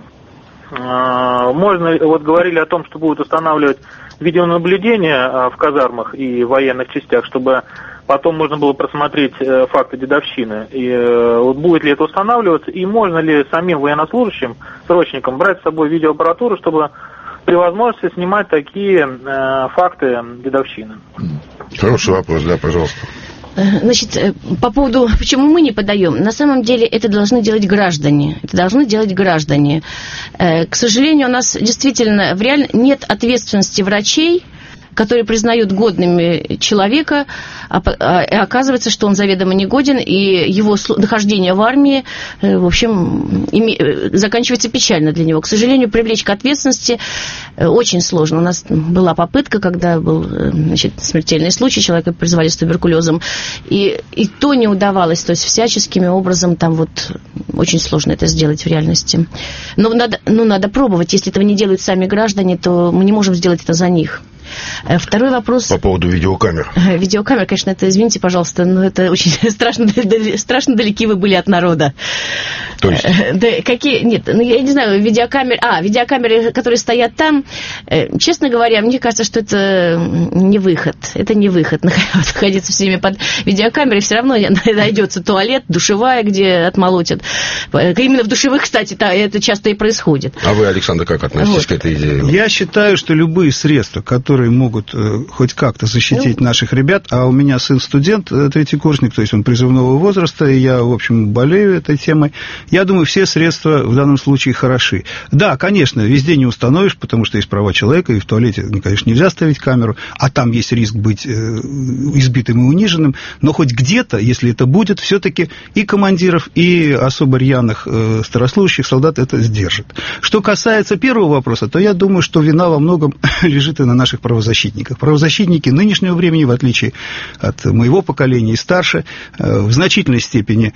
Можно, вот говорили о том, что будут устанавливать видеонаблюдение в казармах и военных частях, чтобы потом можно было просмотреть факты дедовщины. И вот будет ли это устанавливаться, и можно ли самим военнослужащим, срочникам брать с собой видеоаппаратуру, чтобы при возможности снимать такие факты дедовщины? Хороший вопрос, да, пожалуйста. Значит, по поводу, почему мы не подаем, на самом деле это должны делать граждане. К сожалению, у нас действительно в реальности нет ответственности врачей, которые признают годными человека, а оказывается, что он заведомо негоден, и его нахождение в армии, в общем, заканчивается печально для него. К сожалению, привлечь к ответственности очень сложно. У нас была попытка, когда был, смертельный случай, человека призвали с туберкулезом, и то не удавалось, то есть всяческими образом там вот очень сложно это сделать в реальности. Но надо пробовать. Если этого не делают сами граждане, то мы не можем сделать это за них. Второй вопрос... По поводу видеокамер. Видеокамер, конечно, это, извините, пожалуйста, но это очень страшно далеки вы были от народа. То есть? Да, какие... Нет, я не знаю, видеокамеры, которые стоят там, честно говоря, мне кажется, что это не выход. Это не выход, находиться все время под видеокамерой, все равно найдется туалет, душевая, где отмолотят. Именно в душевых, кстати, это часто и происходит. А вы, Александр, как относитесь к этой идее? Я считаю, что любые средства, которые могут хоть как-то защитить наших ребят, а у меня сын студент, третий курсник, то есть он призывного возраста, и я, в общем, болею этой темой. Я думаю, все средства в данном случае хороши. Да, конечно, везде не установишь, потому что есть права человека, и в туалете, конечно, нельзя ставить камеру, а там есть риск быть избитым и униженным, но хоть где-то, если это будет, все-таки и командиров, и особо рьяных старослужащих солдат это сдержит. Что касается первого вопроса, то я думаю, что вина во многом лежит и на наших правозащитниках. Правозащитники нынешнего времени, в отличие от моего поколения и старше, в значительной степени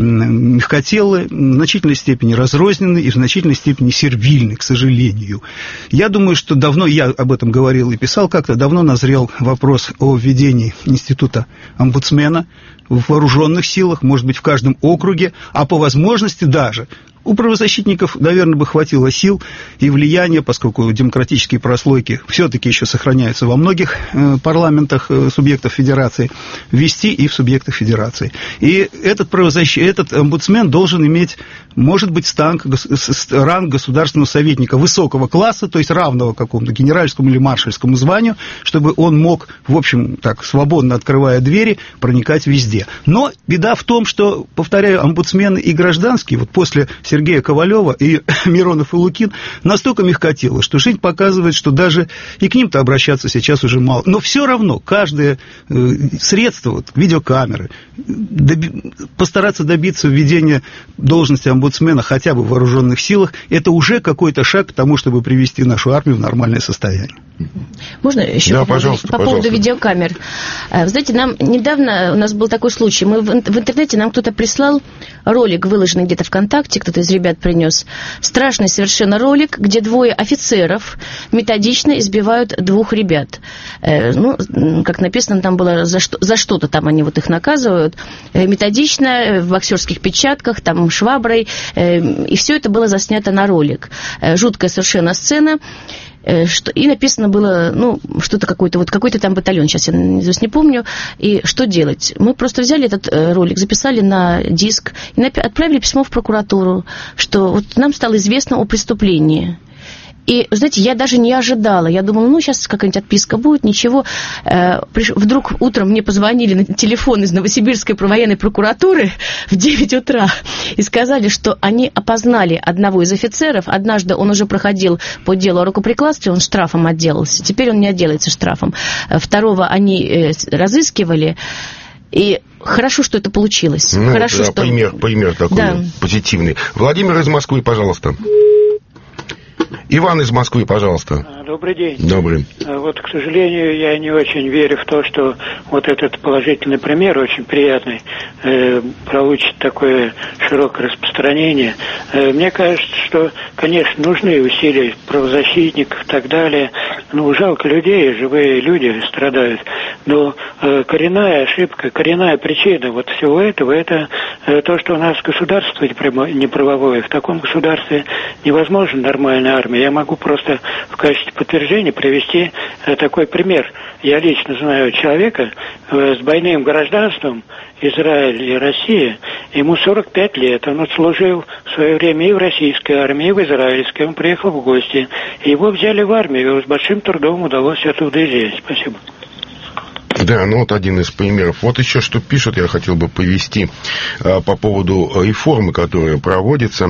мягкотелы, в значительной степени разрознены и в значительной степени сервильны, к сожалению. Я думаю, что давно, я об этом говорил и писал как-то, давно назрел вопрос о введении института омбудсмена в вооруженных силах, может быть, в каждом округе, а по возможности даже у правозащитников, наверное, бы хватило сил и влияния, поскольку демократические прослойки все-таки еще сохраняются во многих парламентах субъектов федерации, ввести и в субъектах федерации. И этот омбудсмен должен иметь, может быть, ранг государственного советника высокого класса, то есть равного какому-то генеральскому или маршальскому званию, чтобы он мог, в общем, так, свободно открывая двери, проникать везде. Но беда в том, что, повторяю, омбудсмены и гражданские, вот после Сергея Ковалева и Миронов и Лукин настолько мягкотело, что жизнь показывает, что даже и к ним-то обращаться сейчас уже мало. Но все равно каждое средство, вот, видеокамеры, постараться добиться введения должности омбудсмена хотя бы в вооруженных силах, это уже какой-то шаг к тому, чтобы привести нашу армию в нормальное состояние. Можно еще по поводу видеокамер? Вы знаете, недавно у нас был такой случай. Мы в интернете нам кто-то прислал ролик, выложенный где-то ВКонтакте, кто-то из ребят принес. Страшный совершенно ролик, где двое офицеров методично избивают двух ребят. Как написано, там было за что-то там они вот их наказывают. Методично, в боксерских перчатках, там шваброй. И все это было заснято на ролик. Жуткая совершенно сцена. И написано было, что-то какой-то там батальон, сейчас я наизусть не помню, и что делать? Мы просто взяли этот ролик, записали на диск и отправили письмо в прокуратуру, что вот нам стало известно о преступлении. И, знаете, я даже не ожидала. Я думала, сейчас какая-нибудь отписка будет, ничего. Вдруг утром мне позвонили на телефон из Новосибирской военной прокуратуры в 9 утра и сказали, что они опознали одного из офицеров. Однажды он уже проходил по делу о рукоприкладстве, он штрафом отделался. Теперь он не отделается штрафом. Второго они разыскивали. И хорошо, что это получилось. Хорошо, что... Пример такой позитивный. Владимир из Москвы, пожалуйста. Иван из Москвы, пожалуйста. Добрый день. Добрый. Вот, к сожалению, я не очень верю в то, что вот этот положительный пример, очень приятный, получит такое широкое распространение. Мне кажется, что, конечно, нужны усилия правозащитников и так далее. Жалко людей, живые люди страдают. Но коренная ошибка, коренная причина вот всего этого, это то, что у нас государство неправовое. В таком государстве невозможна нормальная армия. Я могу просто в качестве подтверждения привести такой пример. Я лично знаю человека с двойным гражданством, Израиль и Россия. Ему 45 лет. Он отслужил в свое время и в российской армии, и в израильской. Он приехал в гости. И его взяли в армию. Его с большим трудом удалось оттуда изъять. Спасибо. Да, вот один из примеров. Вот еще что пишут, я хотел бы повести по поводу реформы, которая проводится.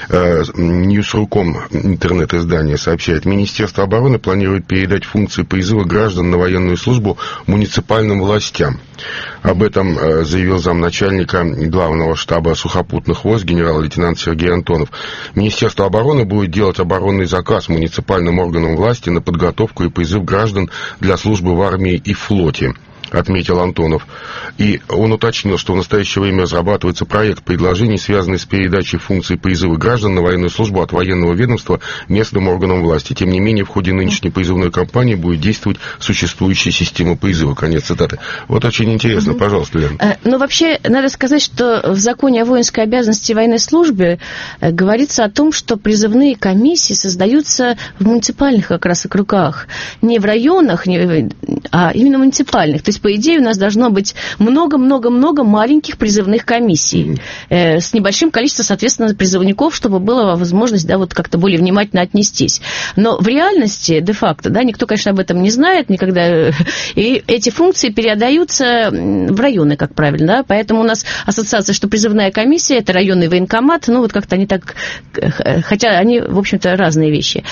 Ньюсруком интернет-издание сообщает, Министерство обороны планирует передать функции призыва граждан на военную службу муниципальным властям. Об этом заявил замначальника главного штаба сухопутных войск генерал-лейтенант Сергей Антонов. Министерство обороны будет делать оборонный заказ муниципальным органам власти на подготовку и призыв граждан для службы в армии и флоте, отметил Антонов. И он уточнил, что в настоящее время разрабатывается проект предложений, связанный с передачей функций призыва граждан на военную службу от военного ведомства местным органам власти. Тем не менее, в ходе нынешней призывной кампании будет действовать существующая система призыва. Конец цитаты. Вот очень интересно. Пожалуйста, Лен. Вообще, надо сказать, что в законе о воинской обязанности и военной службе говорится о том, что призывные комиссии создаются в муниципальных как раз округах. Не в районах, а именно муниципальных. То есть, по идее, у нас должно быть много-много-много маленьких призывных комиссий с небольшим количеством, соответственно, призывников, чтобы была возможность, как-то более внимательно отнестись. Но в реальности, де-факто, никто, конечно, об этом не знает никогда, и эти функции передаются в районы, как правильно, поэтому у нас ассоциация, что призывная комиссия, это районный военкомат, как-то они так, хотя они, в общем-то, разные вещи.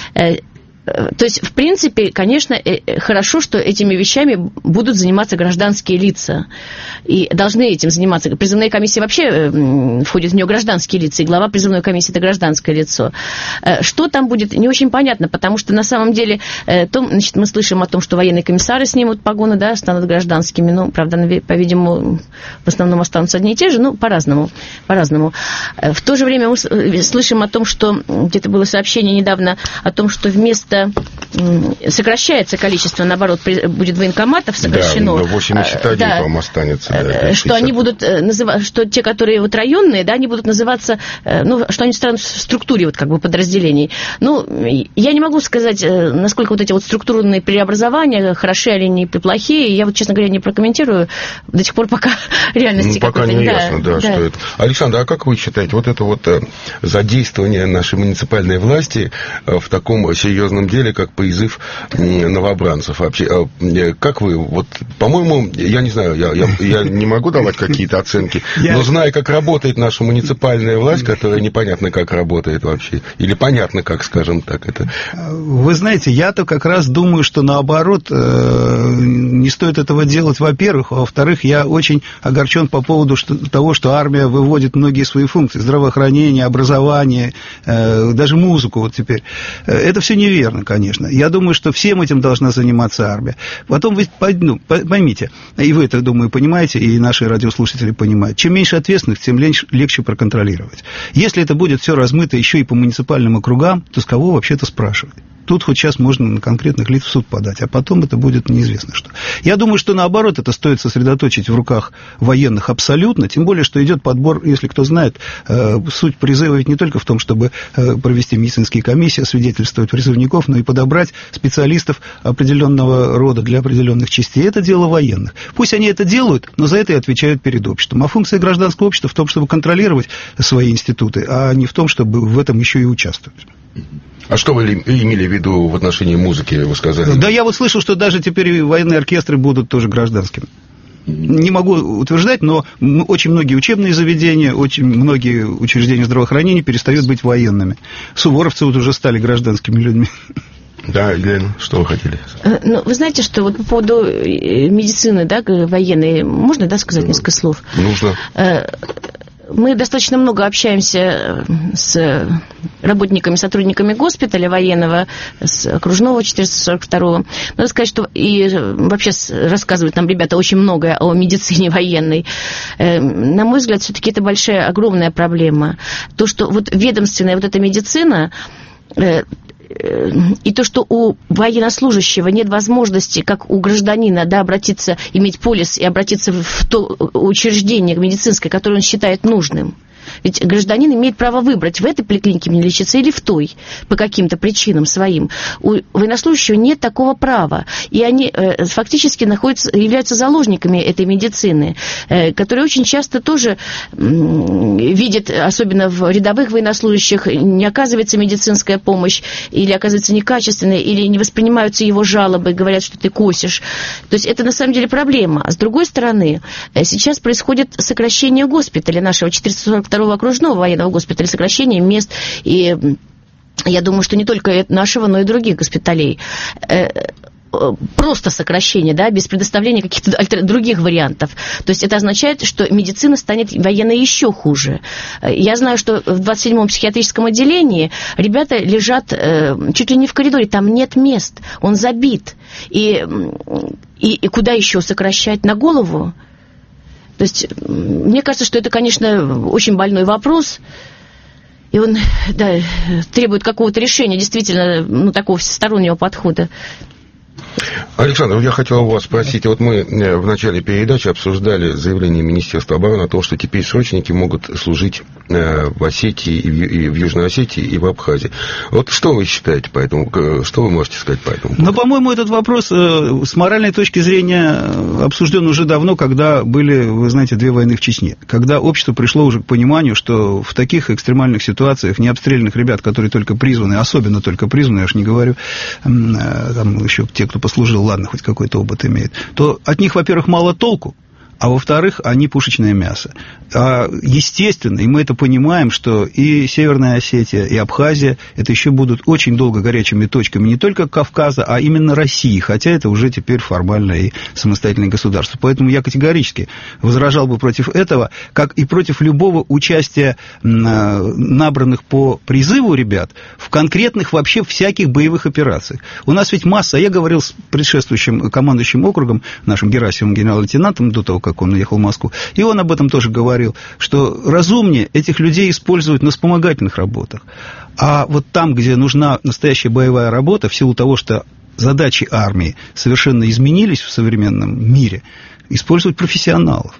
То есть, в принципе, конечно, хорошо, что этими вещами будут заниматься гражданские лица. И должны этим заниматься. Призывная комиссия вообще входит в нее гражданские лица, и глава призывной комиссии – это гражданское лицо. Что там будет, не очень понятно, потому что, на самом деле, мы слышим о том, что военные комиссары снимут погоны, станут гражданскими. Правда, по-видимому, в основном останутся одни и те же, по-разному. В то же время мы слышим о том, что, где-то было сообщение недавно о том, что вместо сокращается количество, наоборот, будет военкоматов сокращено. Да, 81, по-моему, останется. Что они будут называть, что те, которые районные, они будут называться, что они станут в структуре подразделений. Я не могу сказать, насколько эти структурные преобразования, хороши или не плохие. Я честно говоря, не прокомментирую до тех пор, пока реальности пока не ясно, что это. Александр, а как вы считаете, это задействование нашей муниципальной власти в таком серьезном деле, как призыв новобранцев вообще? Как вы, по-моему, я не знаю, я не могу давать какие-то оценки, но зная, как работает наша муниципальная власть, которая непонятно как работает вообще, или понятно как, скажем так, это... Вы знаете, я-то как раз думаю, что наоборот, не стоит этого делать, во-первых, а во-вторых, я очень огорчен по поводу того, что армия выводит многие свои функции, здравоохранение, образование, даже музыку теперь. Это все неверно, конечно. Я думаю, что всем этим должна заниматься армия. Потом вы поймите, и вы это, думаю, понимаете, и наши радиослушатели понимают, чем меньше ответственных, тем легче проконтролировать. Если это будет все размыто еще и по муниципальным округам, то с кого вообще-то спрашивать? Тут хоть сейчас можно на конкретных лиц в суд подать, а потом это будет неизвестно что. Я думаю, что наоборот, это стоит сосредоточить в руках военных абсолютно, тем более, что идет подбор, если кто знает, суть призыва ведь не только в том, чтобы провести медицинские комиссии, освидетельствовать призывников, но и подобрать специалистов определенного рода для определенных частей. Это дело военных. Пусть они это делают, но за это и отвечают перед обществом. А функция гражданского общества в том, чтобы контролировать свои институты, а не в том, чтобы в этом еще и участвовать. А что вы имели в виду в отношении музыки, вы сказали? Да, я вот слышал, что даже теперь военные оркестры будут тоже гражданскими. Не могу утверждать, но очень многие учебные заведения, очень многие учреждения здравоохранения перестают быть военными. Суворовцы вот уже стали гражданскими людьми. Да, Елена, что вы хотели? Ну, вы знаете, что вот по поводу медицины, да, военной, можно, да, сказать несколько слов? Нужно. Мы достаточно много общаемся с работниками, сотрудниками госпиталя военного, с окружного 442-го. Надо сказать, что и вообще рассказывают нам ребята очень многое о медицине военной. На мой взгляд, все-таки это большая, огромная проблема. То, что вот ведомственная вот эта медицина... И то, что у военнослужащего нет возможности, как у гражданина, да, обратиться, иметь полис и обратиться в то учреждение медицинское, которое он считает нужным. Ведь гражданин имеет право выбрать, в этой поликлинике мне лечиться или в той, по каким-то причинам своим. У военнослужащего нет такого права. И они фактически являются заложниками этой медицины, которые очень часто тоже видят, особенно в рядовых военнослужащих, не оказывается медицинская помощь, или оказывается некачественная, или не воспринимаются его жалобы, говорят, что ты косишь. То есть это на самом деле проблема. А с другой стороны, сейчас происходит сокращение госпиталя нашего 442-го окружного военного госпиталя, сокращение мест, и я думаю, что не только нашего, но и других госпиталей. Просто сокращение, да, без предоставления каких-то других вариантов. То есть это означает, что медицина станет военной еще хуже. Я знаю, что в 27-м психиатрическом отделении ребята лежат чуть ли не в коридоре, там нет мест, он забит. И куда еще сокращать? На голову? То есть, мне кажется, что это, конечно, очень больной вопрос, и он, да, требует какого-то решения, действительно, ну, такого всестороннего подхода. Александр, я хотел у вас спросить, вот мы в начале передачи обсуждали заявление Министерства обороны о том, что теперь срочники могут служить в Осетии, и в Южной Осетии, и в Абхазии. Вот что вы считаете по этому, что вы можете сказать по этому? Ну, по-моему, этот вопрос с моральной точки зрения обсужден уже давно, когда были, вы знаете, 2 войны в Чечне, когда общество пришло уже к пониманию, что в таких экстремальных ситуациях необстрелянных ребят, которые только призваны, особенно только призваны, я уж не говорю, там еще те, кто послужил, ладно, хоть какой-то опыт имеет, то от них, во-первых, мало толку, а во-вторых, они пушечное мясо. Естественно, и мы это понимаем, что и Северная Осетия, и Абхазия, это еще будут очень долго горячими точками не только Кавказа, а именно России, хотя это уже теперь формально и самостоятельное государство. Поэтому я категорически возражал бы против этого, как и против любого участия набранных по призыву ребят в конкретных вообще всяких боевых операциях. У нас ведь масса, я говорил с предшествующим командующим округом, нашим Герасимовым, генерал-лейтенантом, до того, как он уехал в Москву, и он об этом тоже говорил, что разумнее этих людей использовать на вспомогательных работах. А вот там, где нужна настоящая боевая работа, в силу того, что задачи армии совершенно изменились в современном мире, использовать профессионалов.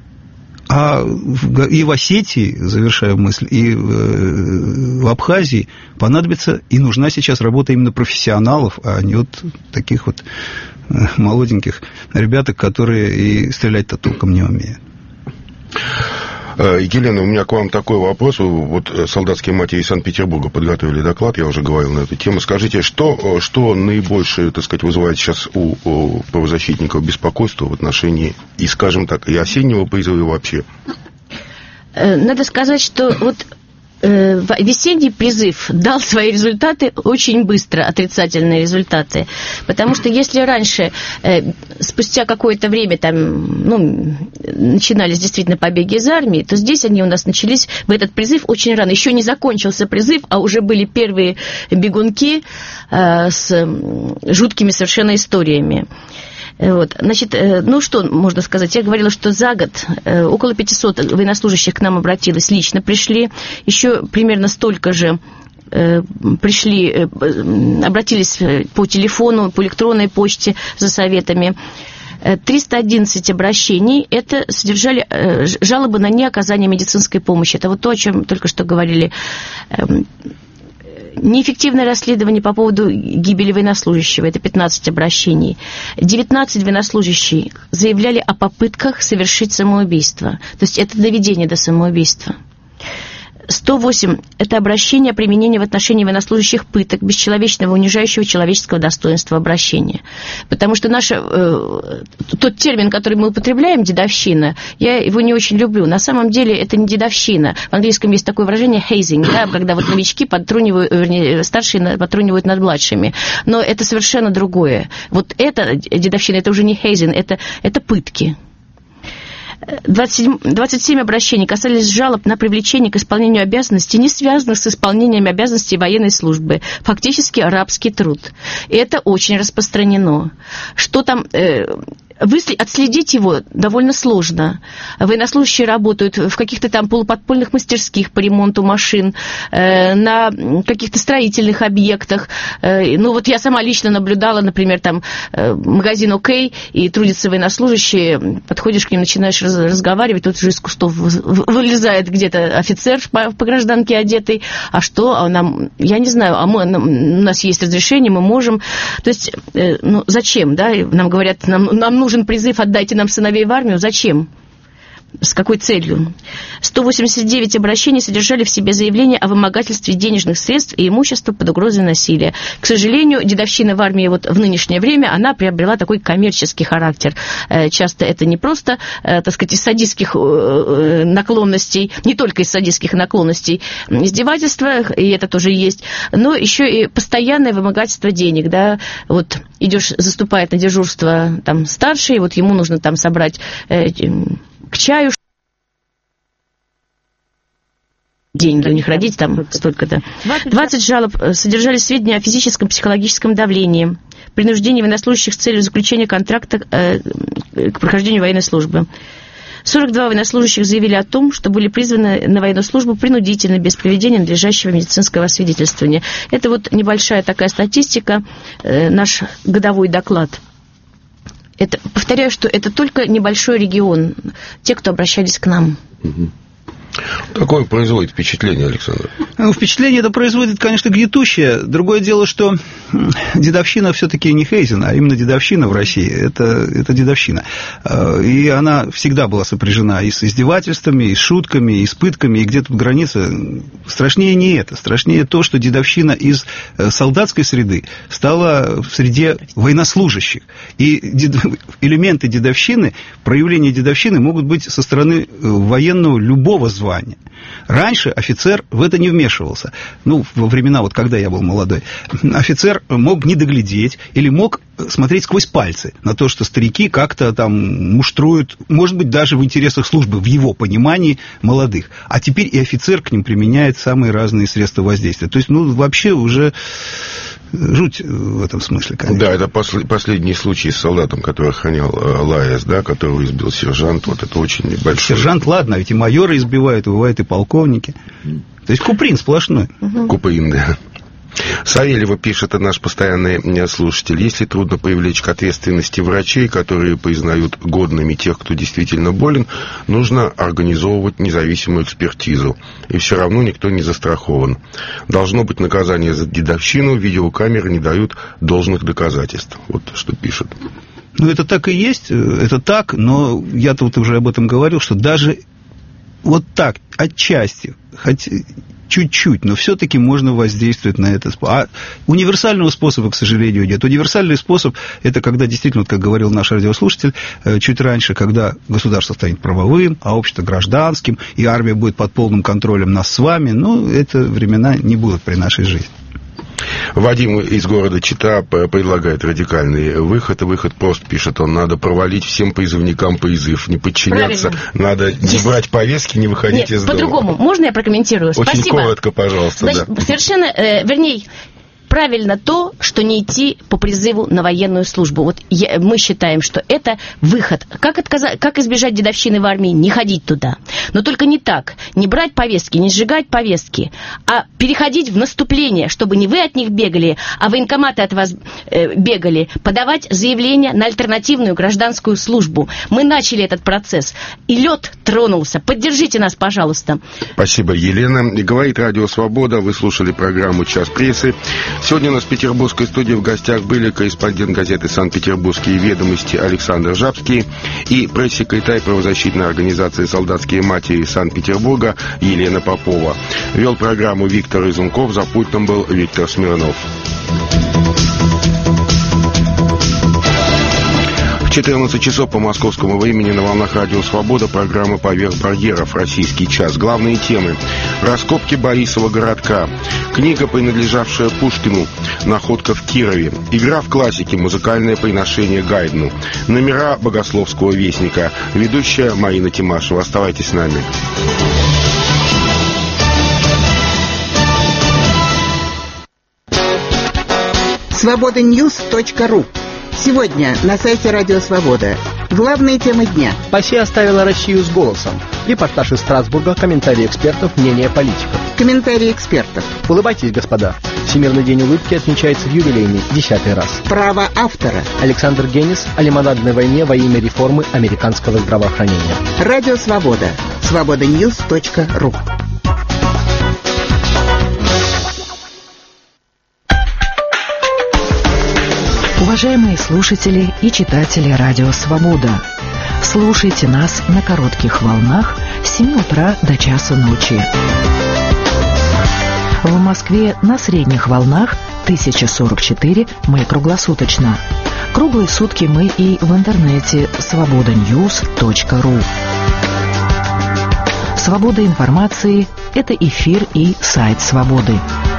И в Осетии, завершая мысль, и в Абхазии понадобится и нужна сейчас работа именно профессионалов, а не вот таких вот молоденьких ребяток, которые и стрелять-то толком не умеют. Елена, у меня к вам такой вопрос. Вот солдатские матери из Санкт-Петербурга подготовили доклад, я уже говорил на эту тему. Скажите, что наибольше, так сказать, вызывает сейчас у правозащитников беспокойство в отношении, и, скажем так, и осеннего призыва, и вообще? Надо сказать, что вот весенний призыв дал свои результаты очень быстро, отрицательные результаты. Потому что если раньше, спустя какое-то время, начинались действительно побеги из армии, то здесь они у нас начались в этот призыв очень рано. Еще не закончился призыв, а уже были первые бегунки с жуткими совершенно историями. Вот. Значит, что можно сказать? Я говорила, что за год около 500 военнослужащих к нам обратилось, лично пришли. Еще примерно столько же пришли, обратились по телефону, по электронной почте за советами. 311 обращений это содержали жалобы на неоказание медицинской помощи. Это вот то, о чем только что говорили. Неэффективное расследование по поводу гибели военнослужащего. Это 15 обращений. 19 военнослужащих заявляли о попытках совершить самоубийство. То есть это доведение до самоубийства. 108 – это обращение о применении в отношении военнослужащих пыток, бесчеловечного, унижающего человеческого достоинства обращения. Потому что тот термин, который мы употребляем, дедовщина, я его не очень люблю. На самом деле это не дедовщина. В английском есть такое выражение hazing, когда вот новички старшие подтрунивают над младшими. Но это совершенно другое. Вот это дедовщина, это уже не hazing, это пытки. 27 обращений касались жалоб на привлечение к исполнению обязанностей, не связанных с исполнением обязанностей военной службы. Фактически рабский труд. И это очень распространено. Что там... Отследить его довольно сложно. Военнослужащие работают в каких-то там полуподпольных мастерских по ремонту машин, на каких-то строительных объектах. Вот я сама лично наблюдала, например, там магазин ОК, и трудятся военнослужащие, подходишь к ним, начинаешь разговаривать, тут уже из кустов вылезает где-то офицер по гражданке одетый. А что? Я не знаю, у нас есть разрешение, мы можем. То есть, зачем, да? Нам говорят, нам нужен призыв «Отдайте нам сыновей в армию». Зачем? С какой целью? 189 обращений содержали в себе заявление о вымогательстве денежных средств и имущества под угрозой насилия. К сожалению, дедовщина в армии в нынешнее время, она приобрела такой коммерческий характер. Часто это не просто, так сказать, из садистских наклонностей, не только из садистских наклонностей, издевательства, и это тоже есть, но еще и постоянное вымогательство денег. Да? Вот идешь, заступает на дежурство там старший, вот ему нужно там собрать к чаю, деньги у них родить, там столько-то. 20 жалоб содержали сведения о физическом, психологическом давлении, принуждении военнослужащих с целью заключения контракта к прохождению военной службы. 42 военнослужащих заявили о том, что были призваны на военную службу принудительно, без проведения надлежащего медицинского освидетельствования. Это вот небольшая такая статистика, наш годовой доклад. Повторяю, что это только небольшой регион, те, кто обращались к нам. Какое производит впечатление, Александр? Впечатление это производит, конечно, гнетущее. Другое дело, что дедовщина все-таки не Хейзен, а именно дедовщина в России. Это дедовщина. И она всегда была сопряжена и с издевательствами, и с шутками, и с пытками. И где тут граница? Страшнее не это. Страшнее то, что дедовщина из солдатской среды стала в среде военнослужащих. И элементы дедовщины, проявления дедовщины могут быть со стороны военного любого звания. Раньше офицер в это не вмешивался. Во времена, когда я был молодой, офицер мог не доглядеть или мог смотреть сквозь пальцы на то, что старики как-то там муштруют, может быть, даже в интересах службы, в его понимании, молодых. А теперь и офицер к ним применяет самые разные средства воздействия. То есть, вообще уже жуть в этом смысле, конечно. Да, это последний случай с солдатом, который охранял ЛАЭС, да, которого избил сержант. Вот это очень большой. Сержант, ладно, ведь и майоры избивают, и бывают и полковники. То есть Куприн сплошной. Куприн, да. Савельева пишет, это наш постоянный слушатель: если трудно привлечь к ответственности врачей, которые признают годными тех, кто действительно болен, нужно организовывать независимую экспертизу. И все равно никто не застрахован. Должно быть наказание за дедовщину, видеокамеры не дают должных доказательств. Вот что пишет. Это так и есть, это так, но я-то уже об этом говорил, что даже вот так, отчасти, хоть чуть-чуть, но все-таки можно воздействовать на это. А универсального способа, к сожалению, нет. Универсальный способ – это когда действительно, как говорил наш радиослушатель чуть раньше, когда государство станет правовым, а общество гражданским, и армия будет под полным контролем нас с вами, но это времена не будут при нашей жизни. Вадим из города Чита предлагает радикальный выход. И выход просто, пишет он, надо провалить всем призывникам призыв, не подчиняться, надо не брать повестки, не выходить из дома. По-другому. Можно я прокомментирую? Очень Спасибо. коротко, пожалуйста. Значит, совершенно, вернее, правильно то, что не идти по призыву на военную службу. Вот мы считаем, что это выход. Как избежать дедовщины в армии? Не ходить туда. Но только не так. Не брать повестки, не сжигать повестки, а переходить в наступление, чтобы не вы от них бегали, а военкоматы от вас бегали. Подавать заявление на альтернативную гражданскую службу. Мы начали этот процесс. И лед тронулся. Поддержите нас, пожалуйста. Спасибо, Елена. И говорит Радио Свобода. Вы слушали программу «Час прессы». Сегодня у нас в петербургской студии в гостях были корреспондент газеты «Санкт-Петербургские ведомости» Александр Жабский и пресс-секретарь правозащитной организации «Солдатские матери» Санкт-Петербурга Елена Попова. Вел программу Виктор Изунков, за пультом был Виктор Смирнов. 14 часов по московскому времени на волнах Радио Свобода программа «Поверх барьеров. Российский час». Главные темы. Раскопки Борисова городка. Книга, принадлежавшая Пушкину. Находка в Кирове. Игра в классике. Музыкальное приношение Гайдну. Номера Богословского вестника. Ведущая Марина Тимашева. Оставайтесь с нами. Свобода-Ньюс.ру. Сегодня на сайте Радио Свобода. Главные темы дня. Россия оставила Россию с голосом. Репортаж из Страсбурга, комментарии экспертов, мнение политиков. Комментарии экспертов. Улыбайтесь, господа. Всемирный день улыбки отмечается в юбилейный 10-й раз. Право автора. Александр Генис о лимонадной войне во имя реформы американского здравоохранения. Радио Свобода. Свобода-Ньюс.ру. Уважаемые слушатели и читатели Радио Свобода, слушайте нас на коротких волнах с 7 утра до часу ночи. В Москве на средних волнах 1044 мы круглосуточно. Круглые сутки мы и в интернете свобода-ньюс.ру. Свобода информации – это эфир и сайт Свободы.